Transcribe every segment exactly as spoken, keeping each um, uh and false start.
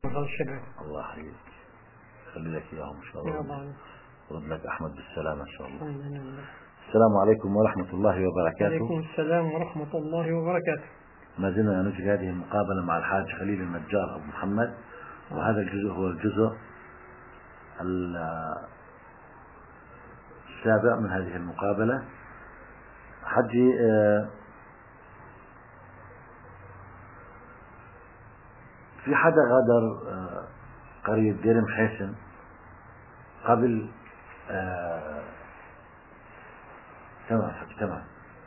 الله يحييك، خلي لك اياهم ان شاء الله. ورد لك احمد بالسلامه ان شاء الله. السلام عليكم ورحمه الله وبركاته. وعليكم السلام ورحمه الله وبركاته. ما زلنا نجري هذه المقابله مع الحاج خليل النجار ابو محمد، وهذا الجزء هو الجزء السابع من هذه المقابله. حجي، في حدا غادر قرية دير محيسن قبل آه تمام حكي تمام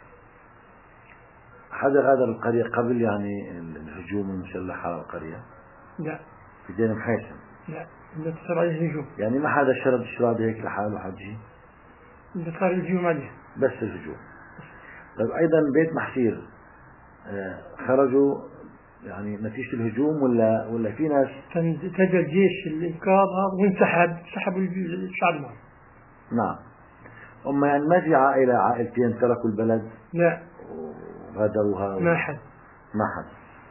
حدا غادر القرية قبل يعني الهجوم المسلح على القرية؟ لا، في دير محيسن لا، بدأت تصير عليه الهجوم. يعني ما حدا شرد شراد هيك لحاله حجي؟ بدأت صار الهجوم عليه، بس الهجوم. طيب أيضا بيت محسير آه خرجوا يعني نتيجة الهجوم ولا ولا في ناس؟ اتجه الجيش الإنقاذ وانسحب سحبوا الشعب معه. نعم. أما يعني ما في عائلة عائلتين تركوا البلد؟ لا، وغادروها؟ ما حد ما حد.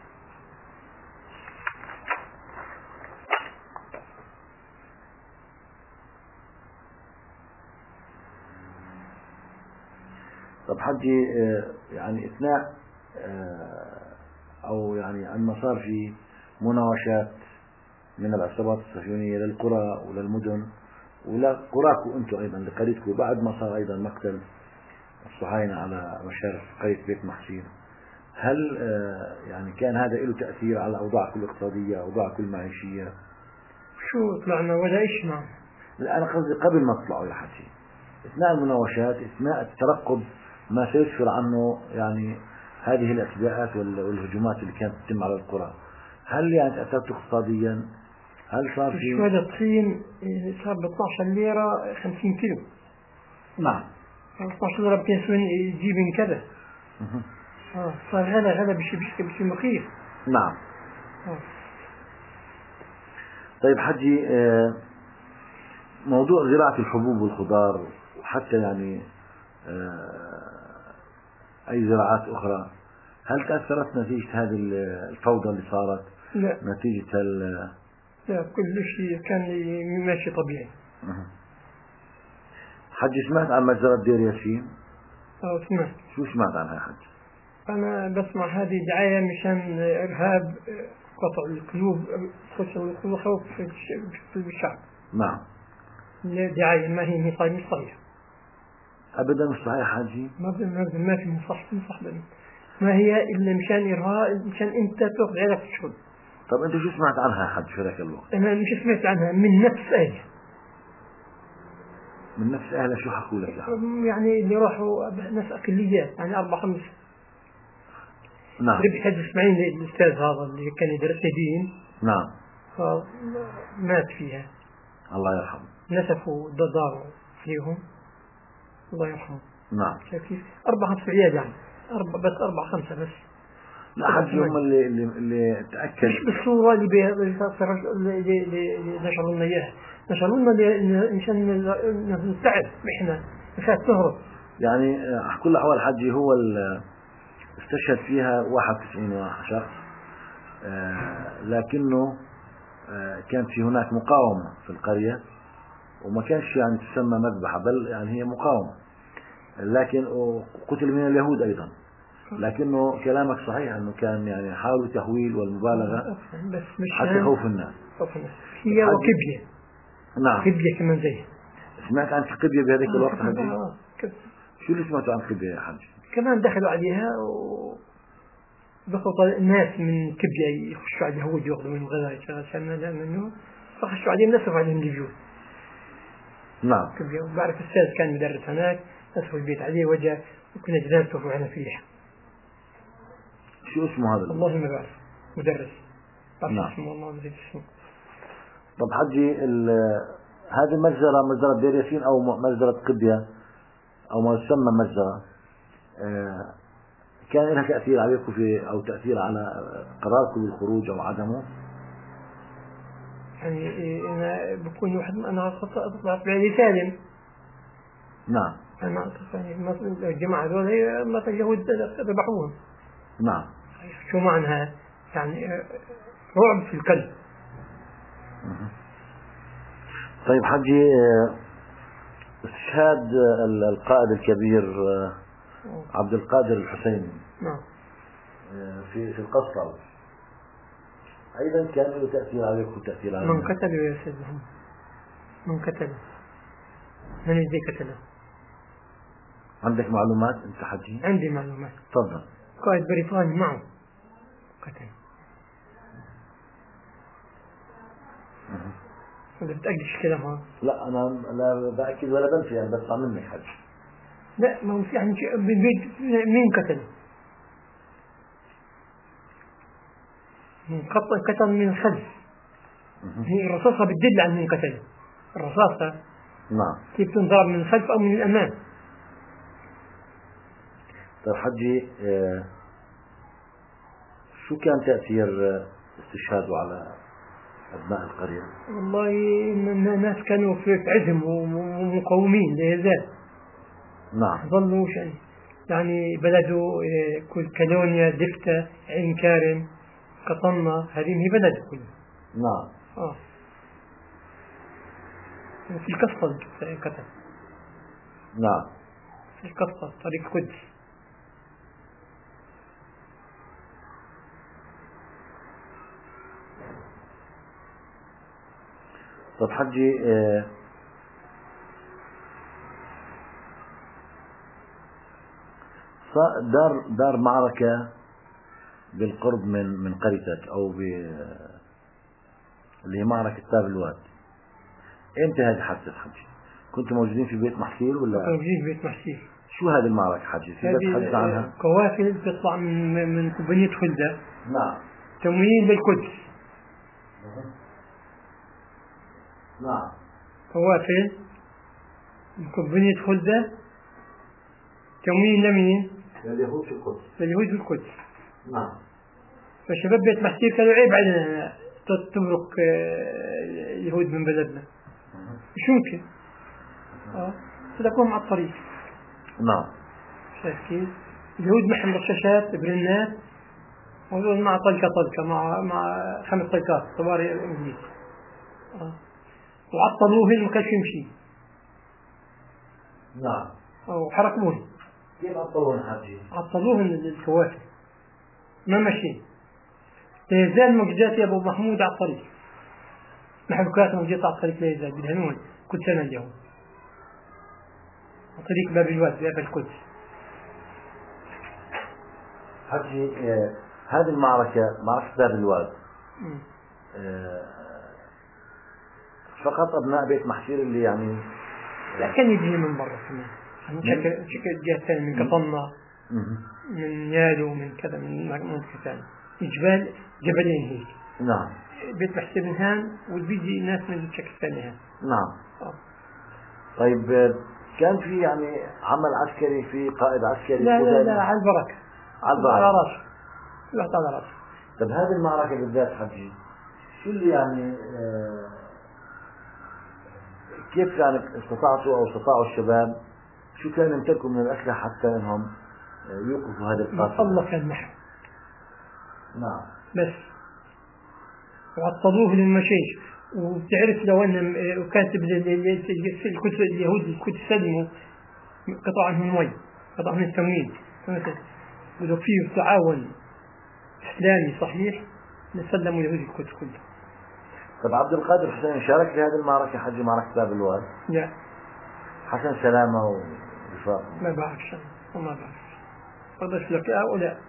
طب حجي، يعني اثناء أو يعني عندما صار في مناوشات من العصابات الصهيونية للقرى وللمدن ولا قراكم أنتم أيضا لقريتكم، بعد ما صار أيضا مقتل الصهاينة على مشارف قرية بيت محسين، هل يعني كان هذا له تأثير على أوضاعكم الاقتصادية أوضاعكم المعيشية؟ شو طلعنا ولا إيش معه؟ لا، أنا قصدي قبل ما تطلعوا يا حجي، أثناء المناوشات، أثناء الترقب ما سيسفر عنه يعني هذه الاعتداءات والهجومات اللي كانت تتم على القرى، هل يعني تأثرت اقتصاديا؟ هل صار في شوية طحين صار ب اثنعش ليرة خمسين كيلو؟ نعم. اثنعش ليرة بتسوين يجيب من كذا. اه صار غلا غلا بشي بشي بشي مخيف. نعم. آه. طيب حجي، موضوع زراعة الحبوب والخضار وحتى يعني أي زراعات أخرى، هل تأثرت نتيجة هذه الفوضى اللي صارت؟ لا، نتيجة ال لا، كل شيء كان ماشي طبيعي. حجي، سمعت عن مجزرة دير ياسين؟ اه سمعت. شو سمعت عنها يا حجي؟ أنا بسمع هذه دعاية مشان إرهاب، قطع القلوب، خوف في الشعب. نعم. دعاية ما هي مش صحيحة أبدا، مش صحيح حاجي. ما ما ما في مصح مصح ما هي إلا مشان إرهاء، مشان أنت تأخذ عليك الشغل. طب أنت شو سمعت عنها يا حاج في ذاك الوقت؟ أنا مش سمعت عنها من نفس أهلها. من نفس أهلها شو حكوا لك يعني؟ يعني اللي راحوا ناس أقليات، يعني أربع خمس. نعم. ربح هذا إسماعيل الأستاذ هذا اللي كان يدرس دين. نعم. فمات فيها. الله يرحمه. نسفوا داروا فيهم. الله يرحمه. نعم. كيف؟ أربع خمس عيال يعني، أربع بس أربع خمسة بس. لا حد هم اللي اللي اللي تأكد. مش بالصورة اللي بي اللي اللي نشروا لنا إياها، نشروا لنا مشان نتعب إحنا نخاف نهرب. يعني على كل الأحوال حجي هو استشهد فيها واحد وتسعين شخص، آه لكنه آه كانت في هناك مقاومة في القرية، وما كانش يعني تسمى مذبحة، بل يعني هي مقاومة، لكن قتل من اليهود أيضا. لكنه كلامك صحيح أنه كان يعني حاول تهويل والمبالغة بس مش حتى خوف الناس. هي وكبية. نعم. كبية كمان زي. سمعت عن قبية بهذيك آه الوقت حجي؟ آه شو اللي سمعتوا عن قبية يا حجي؟ كمان دخلوا عليها وبخطوا الناس من كبية يخشوا على اليهود يأخذوا من الغذاء عشان منه، فخشوا عليهم نسفوا عليهم الجيوش. نعم. كبية. وبعرف أستاذ كان مدرس هناك نسفوا البيت عليه وجه وكنا جنازته وعنا فيه. شو اسمه هذا؟ والله ما بعرف، مدرس. نعم. اسمه والله ما اسمه. طب حجي، هذه مجزرة مجزرة دير ياسين أو مجزرة قبية أو ما يسمى مجزرة، آه كان لها تأثير عليكم في أو تأثير على قراركم بالخروج أو عدمه؟ يعني أنا بكون واحد أنا أطلع بعيد سالم. نعم. أنا الجماعة هذول ما اليهود ذبحوهم. نعم. شو معناها؟ يعني رعب في القلب. طيب حجي، استشهاد القائد الكبير عبد القادر الحسيني نعم في في القصر أيضا كان له تأثير عليك وتأثير على من قتله يا سيدي محمد؟ من قتله؟ من الذي قتله؟ عندك معلومات أنت حجي؟ عندي معلومات. تفضل. قائد بريطاني معه قتل. أنت بتأكد الكلام هذا؟ لا أنا لا بأكد ولا بنفي، أنا بسمع منك حجي. لا ما هو في يعني مين قتله؟ قتل قتل من الخلف. هي الرصاصة بتدل على من قتله. الرصاصة نعم كيف تنضرب من الخلف أو من الأمام. طيب حجي، آه شو كان تأثير استشهاده على أبناء القرية؟ والله الناس كانوا في عزم ومقاومين لهذا. نعم. ظلوا شيء يعني بلده كل كالونيا دفتة عين كارم قطنة، هذه هي بلده كلها. نعم. آه. في القسطل كتب. نعم. في القسطل طريق القدس. طب حجي، آه دار دار معركة بالقرب من من قريتك أو ب اللي هي معركة باب الواد. امتى هذه حدثت حجي؟ كنتوا موجودين في بيت محسير ولا؟ كنتوا موجودين في بيت محسير. شو هذه المعركة حجي؟ في بس حدث عنها؟ قوافل تطلع من من بنية خلدة. نعم. تموين بالقدس. نعم. قوافل من بنية خلدة تموين لمين؟ لليهود في القدس. لليهود في القدس. نعم. فشباب بيت محسير كانوا عيب علينا تمرق يهود من بلدنا. مش ممكن. اه تلاقوهم على الطريق. نعم. شايف كيف؟ اليهود محل رشاشات برنات وهذول مع طلقة طلقة مع مع خمس طلقات طوارئ الإنجليز. اه وعطلوهن ما كانش يمشي. نعم. وحركوهن. كيف عطلوهن حجي؟ عطلوهن الكوافل ما ماشيين. ليزال موجودات يا أبو محمود على الطريق. محروقات موجودة على الطريق ليزال بالهنون كل سنة اليوم. طريق باب الواد باب القدس. حجي، آه هذه المعركة معركة باب الواد آه فقط أبناء بيت محسير اللي يعني لا كان يجي من برا كمان من شكل شكل جهة ثانية من قطنة من يالو من كذا من منطقة ثانية جبال جبلين هيك. نعم. بيت محسير من هان وبيجي ناس من شكل ثاني هان. نعم. أوه. طيب كان في يعني عمل عسكري، في قائد عسكري؟ لا لا لا على البركة. على البركة. على راسه. رحت على راسه. طب هذه المعركة بالذات حجي شو اللي يعني آه كيف يعني استطعتوا أو استطاعوا الشباب شو كان يمتلكوا من الأسلحة حتى أنهم يوقفوا هذا القاتل؟ الله كان معه. نعم. بس وعطلوه للمشيش. وبتعرف لو أن وكاتب الكتب اليهود الكتب سلموا قطع عنهم مي قطع عنهم التموين ولو فيه تعاون إسلامي صحيح نسلموا اليهود الكتب كله. طب عبد القادر الحسيني شارك في هذه المعركة حجي، معركة باب الواد؟ لا. حسن سلامة ورفاق؟ ما بعرفش أنا ما بعرف أقدرش لك أو لا.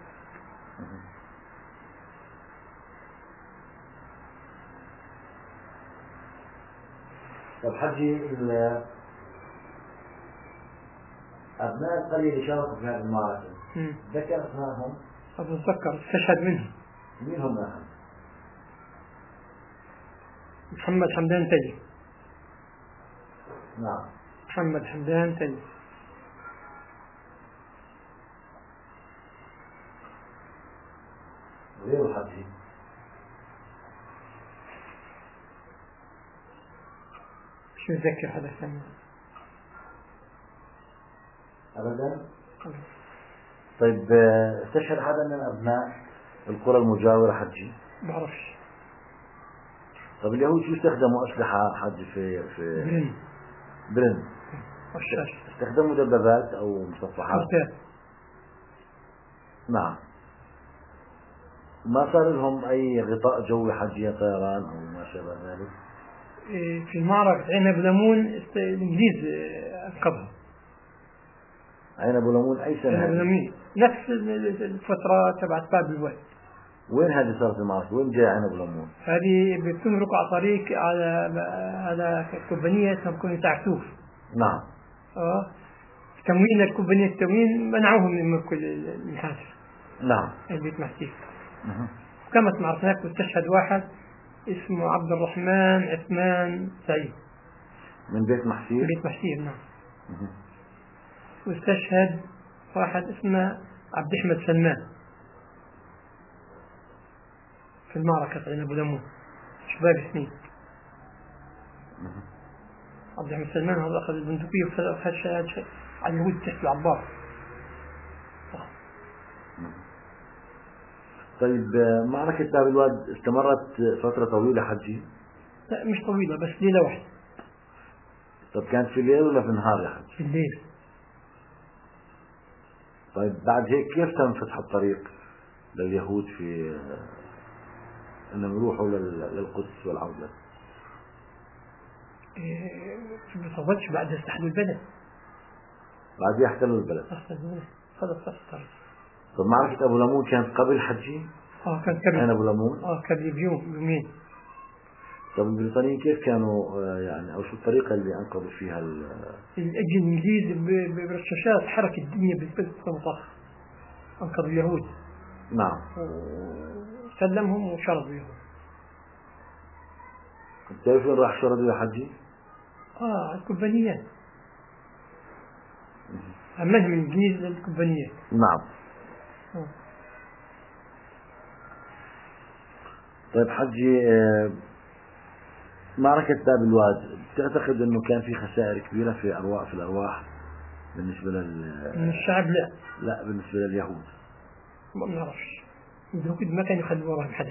طب حجي، أبناء القرية اللي شاركوا في هذه المعركة ذكر أسمائهم؟ أتذكر استشهد منهم. مين هم أهم؟ محمد حمدان تلي. نعم. محمد حمدان تلي. غير حجي؟ شو نذكر هذا الثاني؟ أبدا؟ طيب استشهد حدا من أبناء القرى المجاورة حجي؟ بعرفش. طب اليهود شو استخدموا أسلحة حج في في برن برن؟ والشاش استخدموا دبابات أو مصفحات؟ مرتاد. نعم. ما صار لهم أي غطاء جوي حجية طيران أو ما شابه ذلك؟ إيه، في معركة عين أبو ليمون است- الإنجليز إيه، أنقذهم. عين أبو ليمون أي عين سنة أبو هذه؟ ليمون نفس ال- الفترة تبعت باب الواد. وين هذه صارت المعركة؟ وين جاي عين أبو ليمون؟ هذه بتمرق على طريق على على كوبانية تكون تعتوف. نعم. اه تموين الكوبانية التموين منعوهم من ملك الحاجة نعم. البيت محسيس. مه. كانت معركة هناك واستشهد واحد اسمه عبد الرحمن عثمان سعيد من بيت محسير؟ بيت محسير. نعم. مه. واستشهد واحد اسمه عبد أحمد سلمان في المعركة عين أبو ليمون شباب سنين. مه. عبد الحميد سلمان هذا أخذ البندقية وأخذ شهاد على اليهود تحت العبار. طيب معركة باب الواد استمرت فترة طويلة حجي؟ لا مش طويلة بس ليلة واحدة. طب كانت في الليل ولا في النهار يا حج؟ في الليل. طيب بعد هيك كيف تم فتح الطريق لليهود في انهم يروحوا لل- للقدس والعودة؟ إيه، ما صوتش بعد استحلوا البلد. بعد يحتلوا البلد. أحسن البلد خلص فتح الطريق. طب معركة أبو ليمون كانت قبل حجي؟ اه كان عين كبير. أبو ليمون؟ اه كبير بيوم يومين. طب البريطانيين كيف كانوا آه، يعني أو شو الطريقة اللي أنقذوا فيها ال- الأجل الإنجليز ب- ب- برشاشات حرك الدنيا بالبلد المطخ. أنقذوا اليهود. نعم. وسلمهم وشردوا اليهود. بتعرف وين راح شردوا يا حجي؟ اه الكوبانيات. أمنهم الإنجليز للكوبانيات. نعم. آه. طيب حجي آه، معركة باب الواد تعتقد أنه كان في خسائر كبيرة في أرواح في الأرواح بالنسبة لل من الشعب لا لا بالنسبة لليهود؟ ما بنعرفش. اليهود ما كانوا يخلوا وراهم حدا.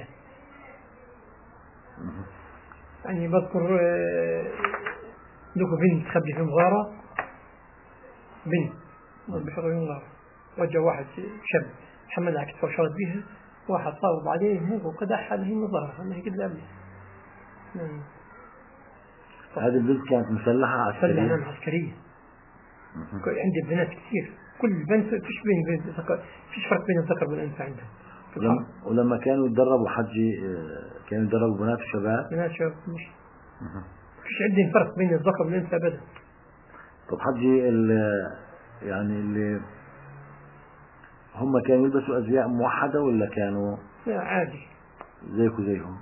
مه. يعني بذكر آه، له بنت تخبي في مغارة. بنت بحر مغارة. وجه واحد شاب حمل على كتفه وشرد بيها. واحد صاوب عليه هيك وقدح عليه المظاهرة أنا هيك اللي قبله. نعم. هذه البنت كانت مسلحة سلح عسكرية؟ نعم عسكرية. مه. عندي بنات كثير. كل بنت فيش بين بين ذكر فيش فرق بين الذكر والأنثى عندهم. في الحرب. ولما, ولما كانوا يتدربوا حجي آه، كانوا يتدربوا بنات وشباب؟ بنات شباب مش مه. فيش عندهم فرق بين الذكر والأنثى أبدا. طب حجي ال- يعني اللي هم كانوا يلبسوا أزياء موحدة ولا كانوا لا عادي. زيكم زيهم؟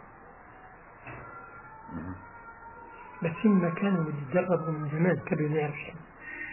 مه. بس هم كانوا يتدربوا من زمان قبل ما يعرف شيء.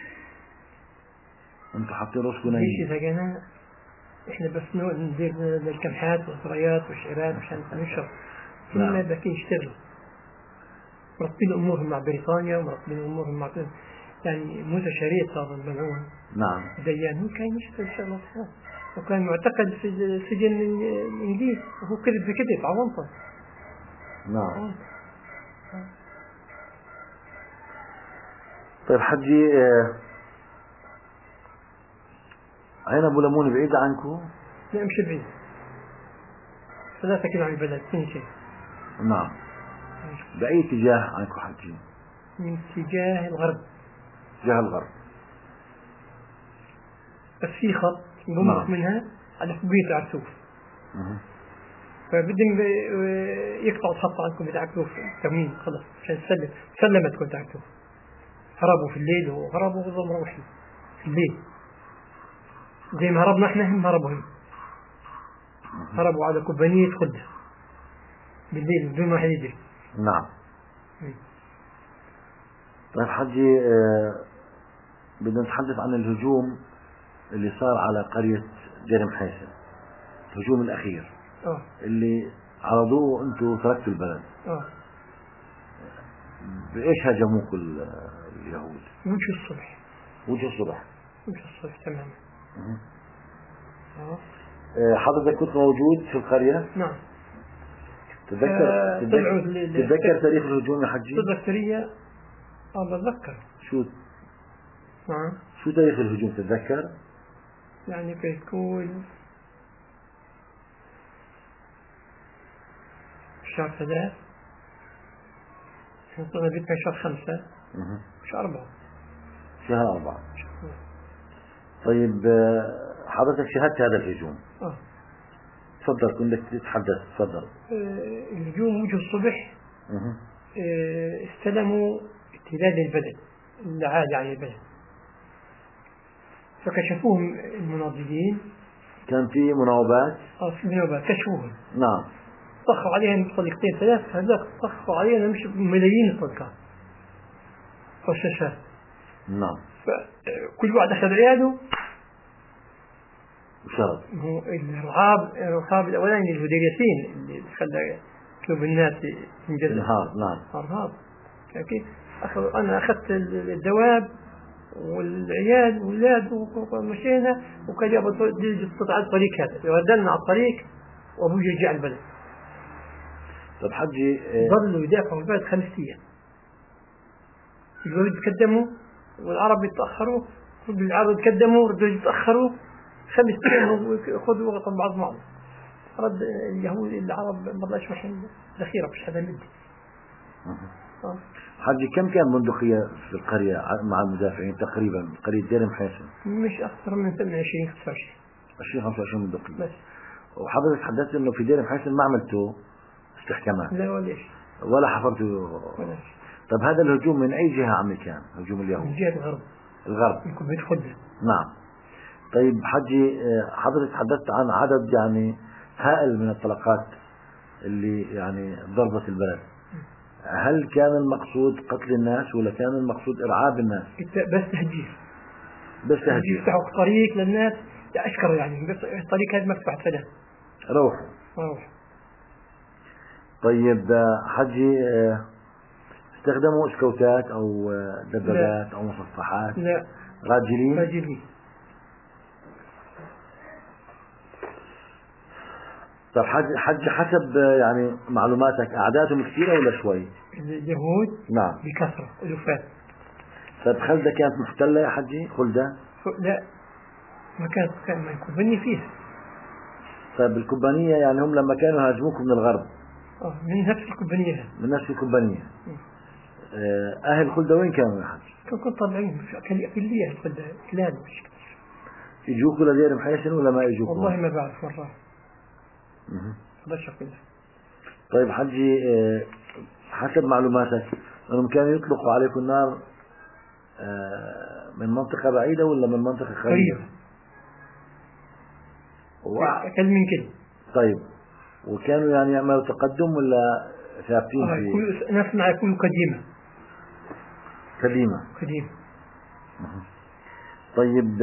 انتوا حاطين راسكم ليش نايمين؟ إذا جينا إحنا بس نوع ندير الكمحات والقرايات والشعرات عشان نشرب. هم نعم. باكين يشتغلوا. مرتبين أمورهم مع بريطانيا ومرتبين أمورهم مع يعني موسى شريط صار الملعون. نعم. ديان هو كان يشتغل شغلات هذا. وكان معتقل في سجن الإنجليز وهو كذب بكذب عوانطة. نعم. طيب حجي آه، عين أبو ليمون بعيدة عنكم؟ لا مش بعيد. ثلاثة كيلو عن البلد تنشي. نعم. بأي اتجاه عنكم حجي؟ من اتجاه الغرب. اتجاه الغرب. بس في خط ينمط نعم. منها على كوبية عرسوف. مه. فبدهم يقطعوا الخط عنكم بتاع عرسوف تمين خلص عشان تسلم سلمت كنت عرسوف. هربوا في الليل وهربوا وظلوا مروحين في الليل. زي ما هربنا احنا هم هربوا هم. هربوا على كوبانية خدة بالليل بدون ما حد يدري. نعم. طيب حجي آه، بدنا نتحدث عن الهجوم اللي صار على قرية جرم حيسن، الهجوم الأخير اه اللي عرضوه أنتوا تركتوا البلد. اه بإيش هاجموكم ال- اليهود؟ وجه الصبح. وجه الصبح. وجه الصبح تماما. مه. اه آه، حضرتك كنت موجود في القرية؟ نعم. تتذكر تتذكر, تتذكر تاريخ الهجوم يا حجي؟ تتذكرية اه بتذكر. شو نعم شو تاريخ الهجوم تتذكر؟ يعني بيكون شهر ثلاث، وصلنا بيتنا شهر خمسة، شهر أربعة. شهر أربعة. طيب حضرتك شاهدت هذا الهجوم؟ اه تفضل كنت تتحدث. تفضل. آه الهجوم وجه الصبح. آه استلموا امتداد البلد العادي عن البلد، فكشفوهم المناضلين. كان في مناوبات؟ اه في مناوبات كشفوهم. نعم. طخوا عليهم بطليقتين ثلاث، هذاك طخوا عليهم مش ملايين الطلقات رشاشات. نعم. فكل واحد أخذ عياده وشرد. هو الرهاب الرهاب الأولاني الهديريتين اللي خلى كلوب الناس ينجزوا. الرهاب. نعم. الرهاب. كيف أخذ أنا أخذت الدواب والعيال والولاد ومشينا، وكان يابا تطلع الطريق هذا ودلنا على الطريق وأبوي يرجع البلد. طب حجي ظلوا يدافعوا البلد خمس أيام. اليهود يتقدموا والعرب يتأخروا، العرب يتقدموا ردوا يتأخروا خمس أيام ويأخذوا وقت بعض معهم. رد اليهود العرب ما رضاش محل ذخيرة مش هذا مدي. حجي كم كان بندقية في القرية مع المدافعين تقريبا قرية دير محيسن؟ مش أكثر من عشرين خمسة وعشرين. عشرين خمسة وعشرين بندقية بس. وحضرتك تحدثت إنه في دير محيسن ما عملتوا استحكامات؟ لا ولا شيء. ولا حفرتوا؟ ولا شيء. طب هذا الهجوم من أي جهة عمل كان هجوم اليهود؟ من جهة الغرب. الغرب. يمكن بيدخل. نعم. طيب حجي حضرتك تحدثت عن عدد يعني هائل من الطلقات اللي يعني ضربت البلد. هل كان المقصود قتل الناس ولا كان المقصود إرعاب الناس؟ بس تهجير. بس تهجير. يفتحوا طريق للناس أشكر يعني بس الطريق هذا مفتوح فله. روحوا. روح. طيب حجي استخدموا اسكوتات أو دبابات أو مصفحات؟ لا. راجلين؟ راجلين. طب حج حج حسب يعني معلوماتك أعدادهم كثيرة ولا شوي؟ اليهود نعم بكثرة ألوفات. طيب خلدة كانت محتلة يا حجي؟ خلدة؟ لا ما كانت كان ما يكون فيها. طيب الكوبانية يعني هم لما كانوا يهاجموكم من الغرب؟ اه من نفس الكوبانية. من نفس الكوبانية. أهل خلدة وين كانوا يا حجي؟ كانوا طالعين في الليل خلدة كلاب مش كثير. يجوكوا لدير محيسن ولا ما يجوكوا؟ والله ما بعرف والله. طيب حجي حسب معلوماتك انهم كانوا يطلقوا عليكم النار من منطقة بعيدة ولا من منطقة قريبة؟ كل من كل. طيب وكانوا يعني يعملوا تقدم ولا ثابتين في؟ كل نسمع يكونوا قديمة. قديمة. قديمة. طيب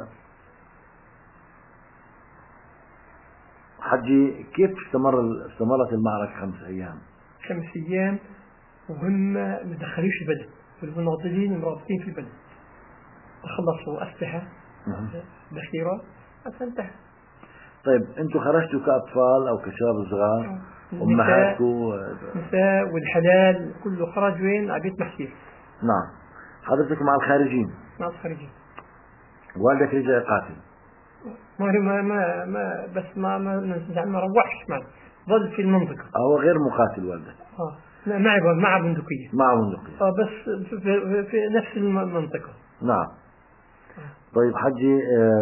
حجي كيف استمر استمرت المعركة خمس أيام؟ خمس أيام وهم ما دخلوش البلد والمناضلين مرابطين في البلد. خلصوا أسلحة ذخيرة انتهى. طيب أنتم خرجتوا كأطفال أو كشباب صغار؟ أمهاتكم؟ النساء والحلال كله خرج وين؟ على بيت محسير. نعم. حضرتك مع الخارجين؟ مع الخارجين. والدك رجع يقاتل؟ ما ما ما, ما بس ما ما ما روحش معه ظل في المنطقة. هو غير مقاتل والدك؟ اه لا معه مع بندقية. مع بندقية. اه بس في, في, في نفس المنطقة. نعم. طيب حجي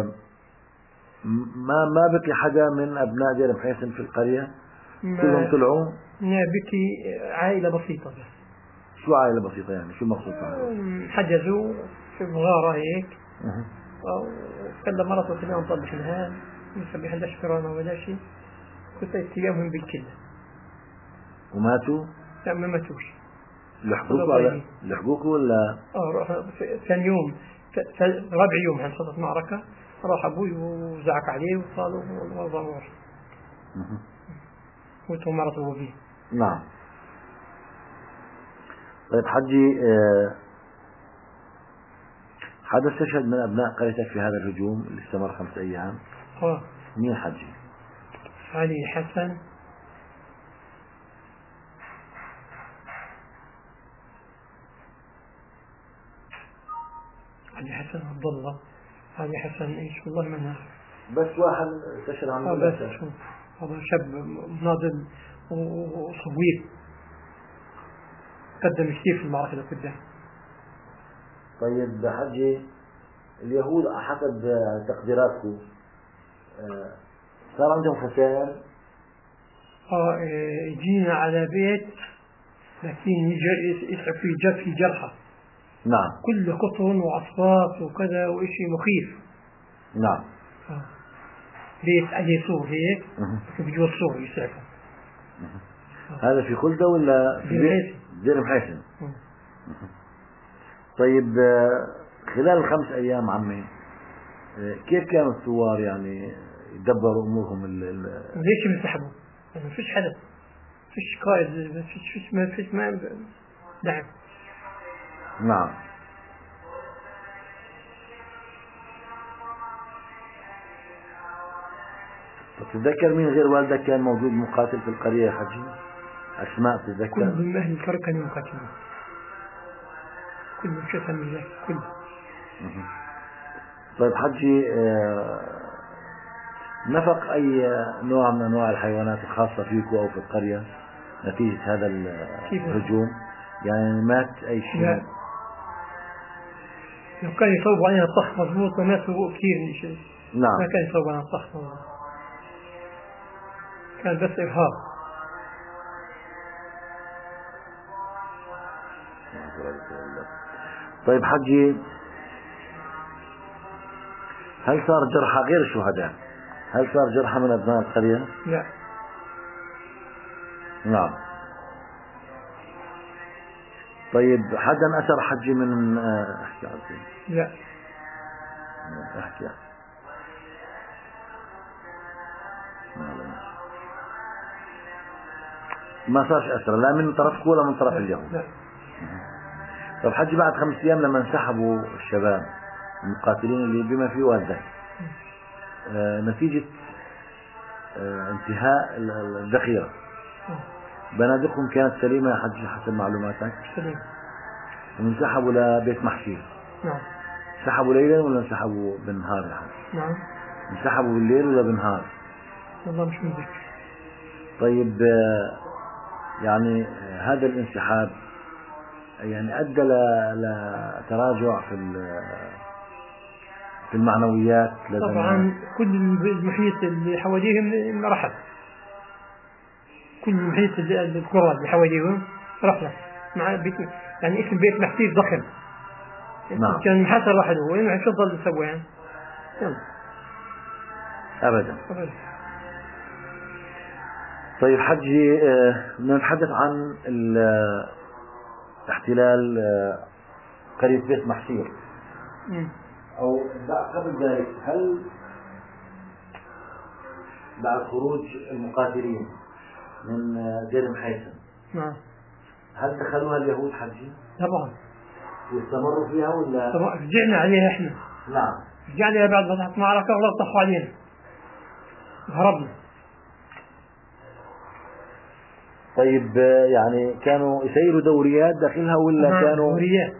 ما ما بقي حدا من أبناء دير محيسن في القرية؟ كلهم طلعوا؟ لا بقي عائلة بسيطة بس. شو عائلة بسيطة يعني؟ شو المقصود بها؟ حجزوا في مغارة هيك. وكل مرة وكلهم طلع الهان ما بيحلش كورونا ولا شيء. كنت اتيامهم بالكل. وماتوا؟ لا ما ماتوش. لحقوكوا على لحقوكوا ولا؟ اه ثاني يوم رابع يوم حصلت معركة راح أبوي وزعق عليه وقالوا والله ضرور. وتو مرضوا به. نعم. طيب حجي آه حدا استشهد من أبناء قريتك في هذا الهجوم اللي استمر خمسة أيام؟ اه مين حجي؟ علي حسن حاجي حسن عبد الله، حاجي حسن ايش والله ما نعرف. بس واحد استشهد عن آه بس شو هذا شاب ناضل وصويب قدم كثير في المعركة اللي قدام. طيب حجي، اليهود حسب تقديراتكم صار عندهم خسائر؟ اه جينا على بيت لكن يسعب فيه جرح في جرحى. نعم. كل قطن وعصفات وكذا وإشي مخيف. نعم. آه. بيت عليه سور هيك لكن بجوا السور يسعفهم. آه. هذا في خلدة ولا في دير دير محيسن؟ طيب خلال الخمس أيام عمي كيف كانوا الثوار يعني يدبروا أمورهم؟ ليش بينسحبوا؟ يعني ما فيش حدا، فيش قائد، ما فيش فيش ما فيش ما دعم. نعم. تتذكر مين غير والدك كان موجود مقاتل في القرية يا حجي؟ أسماء تتذكر؟ كل من أهل القرية كانوا مقاتلين، كل من شتم الله كل. طيب حجي، نفق أي نوع من أنواع الحيوانات الخاصة فيكم أو في القرية نتيجة هذا الهجوم؟ يعني مات أي شيء؟ لا، لو كان يصوب علينا الطخ مضبوط ما سووا كثير شيء. نعم. ما كان يصوب علينا الطخ مضبوط، كان بس إرهاب. طيب حجي، هل صار جرحى غير الشهداء؟ هل صار جرحى من أبناء القرية؟ لا. نعم. طيب حدا أثر حجي من أحكي عزيزي؟ لا. أحكي ما صارش أثر لا من طرفك ولا من طرف اليهود؟ لا. طيب حجي، بعد خمس أيام لما انسحبوا الشباب المقاتلين اللي بما فيه والدك آه نتيجة آه انتهاء الذخيرة، بنادقهم كانت سليمة يا حجي حسب معلوماتك؟ سليم. وانسحبوا لبيت محشير؟ نعم. انسحبوا ليلا ولا انسحبوا بالنهار يا حجي؟ نعم. انسحبوا بالليل ولا بالنهار؟ والله مش متذكر. طيب آه يعني آه هذا الانسحاب يعني أدى لتراجع في في المعنويات؟ طبعا كل المحيط اللي حواليهم رحل، كل المحيط القرى اللي حواليهم رحل مع بيت، يعني اسم بيت محسير ضخم. نعم. كان محاصر واحد هو يعني شو ظل يسوي يعني؟ أبدا. أبدا. طيب حجي، نتحدث عن احتلال قرية بيت محشير أو قبل ذلك. هل بعد خروج المقاتلين من دير محيسن نعم هل دخلوها اليهود حجي؟ طبعا. واستمروا فيها ولا؟ طبعا رجعنا عليها احنا. نعم. رجعنا بعد ما فتحت معركة ولطخوا علينا هربنا. طيب يعني كانوا يسيروا دوريات داخلها ولا نعم. كانوا دوريات؟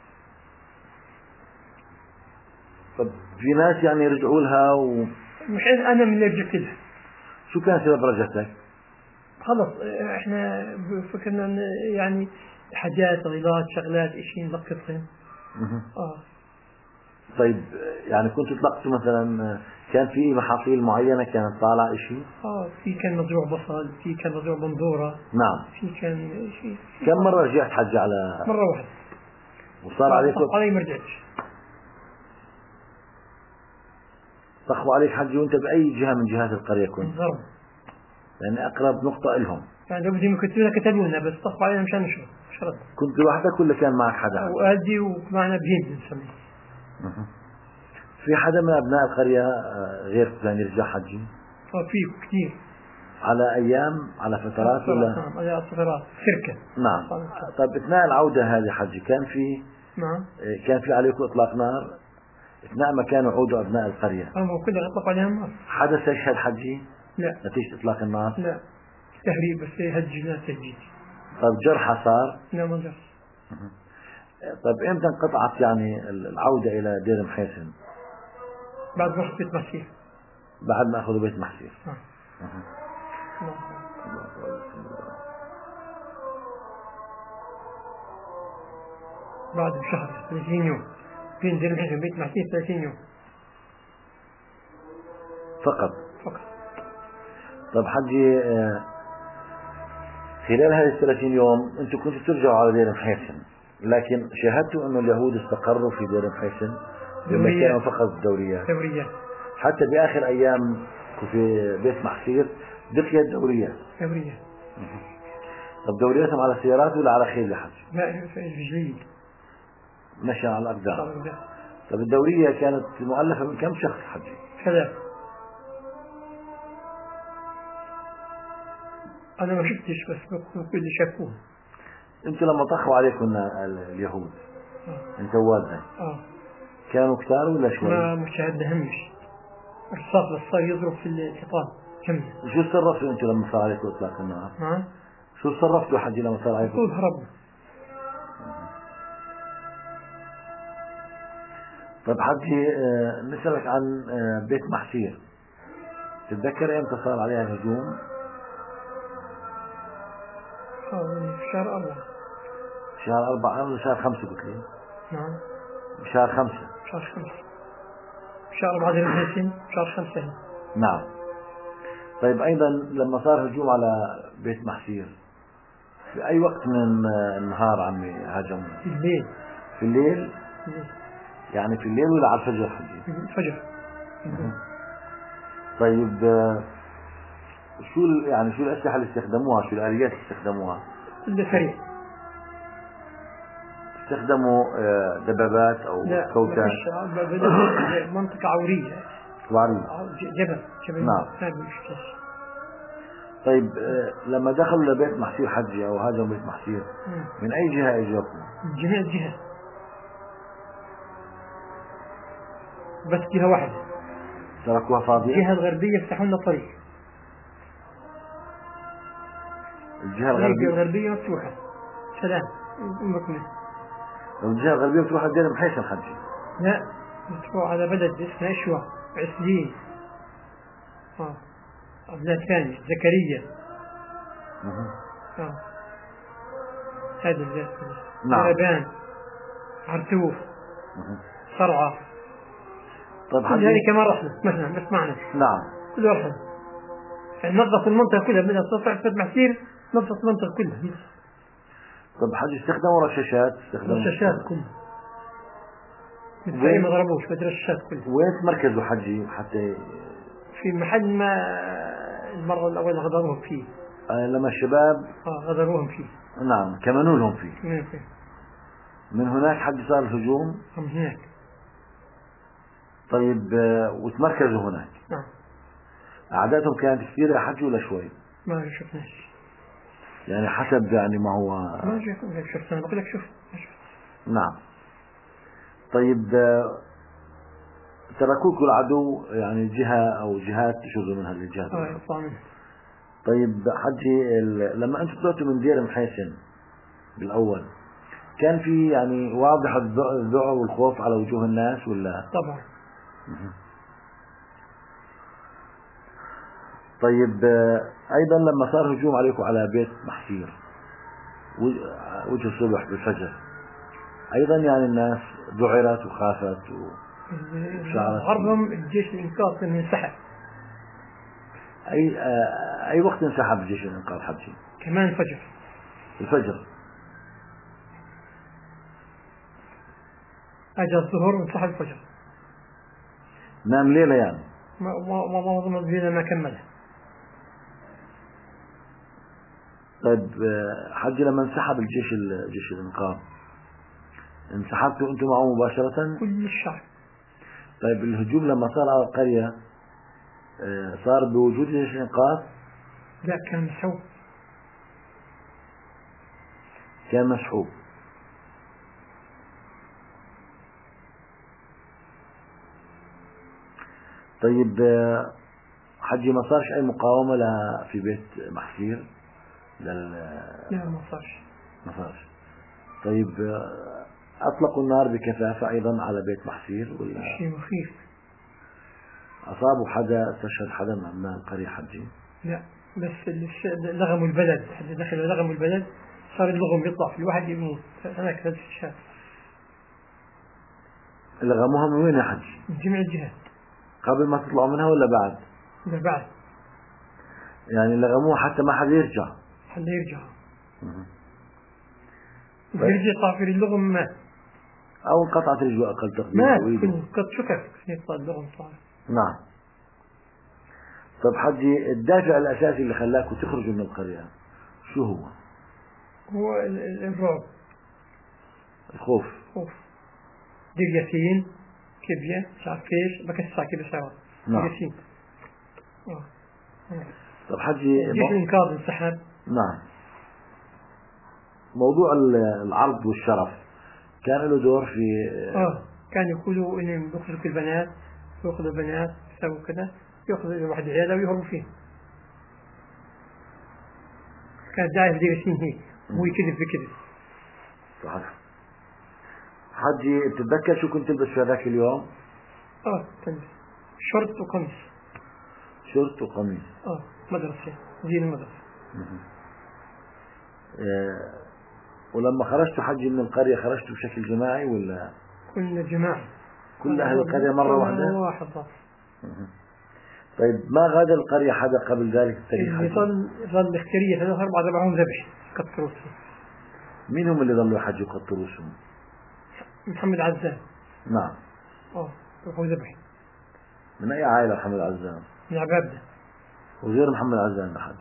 طب في ناس يعني رجعوا لها و... مش انا من اللي رجعت لها. شو كان سبب رجعتك؟ خلص احنا فكرنا يعني حاجات غيرات شغلات اشي نلقطهم. اه طيب يعني كنتوا طلقتوا مثلا، كان في محاصيل معينة كانت طالعة اشي؟ اه في كان مزروع بصل، في كان مزروع بندورة. نعم. في كان شيء. كم مرة رجعت حج على؟ مرة واحدة. وصار عليك علي ما رجعتش. طخوا عليك حج وانت بأي جهة من جهات القرية كنت؟ ضرب. يعني أقرب نقطة لهم. يعني لو بدهم يكتبونا كتبونا بس طخوا علينا مشان نشرب. شرب. كنت لوحدك ولا كان معك حدا؟ وأدي ومعنا بهند نسميه. في حدا من أبناء القرية غير كان يرجع حجي؟ اه في كثير. على أيام على فترات ولا؟ نعم على فترات شركة. نعم. طيب أثناء العودة هذه حجي كان في نعم كان في عليكم إطلاق نار أثناء ما كانوا يعودوا أبناء القرية؟ هم كلهم أطلق عليهم النار. حدا استشهد حجي؟ لا. نتيجة إطلاق النار؟ لا. تهريب بس هجنا تهجيج. طيب جرحى صار؟ لا ما جرح. طيب إمتى انقطعت يعني العودة إلى دير محيسن؟ بعد ما أخذ بيت محسير. بعد ما أخذوا بيت محسير. آه. أه. بعد بشهر ثلاثين يوم بين دير محيسن بيت محسير ثلاثين يوم فقط. فقط. طب حجي خلال هذه الثلاثين يوم أنتم كنتوا ترجعوا على دير محيسن، لكن شاهدتوا أنه اليهود استقروا في دير محيسن لما كانوا فقط دوريات. دوريات. حتى بآخر أيام في بيت محسير بقيت دوريات. دوريات. طب دورياتهم على سيارات ولا على خيل لحج؟ لا رجلية. مشى على الأقدام. طب الدورية كانت مؤلفة من كم شخص حجي؟ ثلاث. أنا ما شفتش بس كل شافوه. أنتوا لما طخوا عليكم اليهود آه. أنت ووالدك آه. كانوا كتار ولا شوي؟ ما مشاهدنا همش. الرصاص للصار يضرب في الحيطان كمية. شو تصرفتوا أنتوا لما صار عليكم إطلاق النار؟ نعم. شو تصرفتوا حجي لما صار عليكم؟ طول هربنا. طب حجي آه نسألك عن آه بيت محسير، تتذكر إمتى صار عليها الهجوم؟ آه في شهر أربعة. شهر أربعة ولا شهر خمسة قلت لي؟ نعم. شهر خمسة. شهر خمسة. شهر أربعة ذي الحسين شهر خمسة. نعم. طيب أيضا لما صار هجوم على بيت محسير في أي وقت من النهار عمي هاجموا؟ في الليل. في الليل؟ الليل. يعني في الليل ولا على الفجر حجي؟ في الفجر. طيب شو يعني شو الأسلحة اللي استخدموها، شو الآليات اللي استخدموها؟ كله سريع. استخدموا دبابات أو كوتان؟ لا منطقة عورية. وعريض. جبل جبل. نعم. طيب لما دخلوا لبيت محسير حجي أو هاجموا بيت محسير من أي جهة إجاكم؟ من جميع الجهات بس جهة واحدة تركوها فاضية؟ الجهة الغربية يفتحوا لنا طريق. الجهة الغربية الغربية مفتوحة. سلام أمكنا. الجهة الغربية مفتوحة دير محيسن حجي؟ لا مفتوحة على بلد اسمه أشوى عسلين. آه أبناء ثاني زكريا. آه هذا البلاد. نعم. ربان عرتوف صرعة. طيب كل هذه كمان رحنا مثلا بس معنا. نعم. كله رحنا يعني نظف المنطقة كلها من الصفع فتح محسير نظف المنطقة كلها. طب حجي استخدموا رشاشات؟ استخدموا رشاشات كلها. مدفعين ما ضربوش بس رشاشات كلها. وين تمركزوا حجي حتى؟ في محل ما المرة الأول غدروهم فيه. آه لما الشباب آه غدروهم فيه. نعم كمنوا لهم فيه. من فيه. من هناك حد صار الهجوم؟ من هناك. طيب آه وتمركزوا هناك؟ نعم. أعدادهم كانت كثيرة حجي ولا شوي؟ ما شفناش. يعني حسب يعني ما هو ما شفت أنا بقول لك شوف. نعم. طيب آه تركوك العدو يعني جهة أو جهات تشروا منها الجهات. آه يطلع منها. طيب حجي لما أنتم طلعتوا من دير محيسن بالأول كان في يعني واضح الذعر والخوف على وجوه الناس ولا؟ طبعا. طيب أيضا لما صار هجوم عليكم على بيت محسير وجه الصبح بالفجر أيضا يعني الناس ذعرت وخافت وشعرت. غرهم الجيش الإنقاذ كان ينسحب. أي أي وقت انسحب جيش الإنقاذ حجي؟ كمان الفجر. الفجر. أجى الظهر وانسحب الفجر. نام ليلة يعني؟ ما ما ما ما ما ما كملها. طيب حجي لما انسحب الجيش الجيش الإنقاذ انسحبتوا أنتم معه مباشرة؟ كل الشعب. طيب الهجوم لما صار على القرية صار بوجود جيش الإنقاذ؟ لا كان مسحوب. كان مسحوب. طيب حجي ما صارش أي مقاومة لها في بيت محسير؟ لا ما صارش. ما صارش. طيب أطلقوا النار بكثافة أيضا على بيت محسير ولا شيء مخيف. أصابوا حدا، استشهد حدا من أبناء القرية حجي؟ لا بس لغموا البلد، حتى دخلوا لغموا البلد صار اللغم يطلع في الواحد يموت هناك هذا الشاب. لغموها من وين يا حجي؟ من جميع الجهات. قبل ما تطلعوا منها ولا بعد؟ لا بعد. يعني لغموها حتى ما حدا يرجع. حدا يرجع. يرجع طافر اللغم مات. أو انقطعت رجله أقل تقدير. مات قد شكر يطلع اللغم صار. نعم. طب حجي الدافع الأساسي اللي خلاكوا تخرجوا من القرية شو هو؟ هو الرعب. الخوف. خوف. دير ياسين كبية مش عارف كيف بكسر كيف سوا. نعم. ياسين. آه. طب حجي جيش الإنقاذ انسحب. نعم. موضوع العرض والشرف كان له دور في اه كان يقولوا انهم بياخذوا كل البنات، ياخذوا بنات يسووا كذا، ياخذوا واحد عياله ويهربوا فيه. كان داعي في ياسين هيك هو يكذب بكذب. صحيح. حجي بتتذكر شو كنت تلبس في هذاك اليوم؟ اه تلبس شورت وقميص. شورت وقميص. اه مدرسة زي المدرسة. آه ولما خرجتوا حجي من القرية خرجتوا بشكل جماعي ولا؟ كنا جماعي. كل أهل القرية مرة واحدة؟ مرة واحدة. طيب ما غادر القرية حدا قبل ذلك التاريخ؟ اللي ظل ظل الإختيارية ثلاثة أربعة تبعهم ذبح قطر رؤوسهم. مين هم اللي ظلوا يحجوا قطر رؤوسهم؟ محمد عزام. نعم. اه هو ذبح. من أي عائلة محمد عزام؟ من عبابدة. وغير محمد عزام أحد؟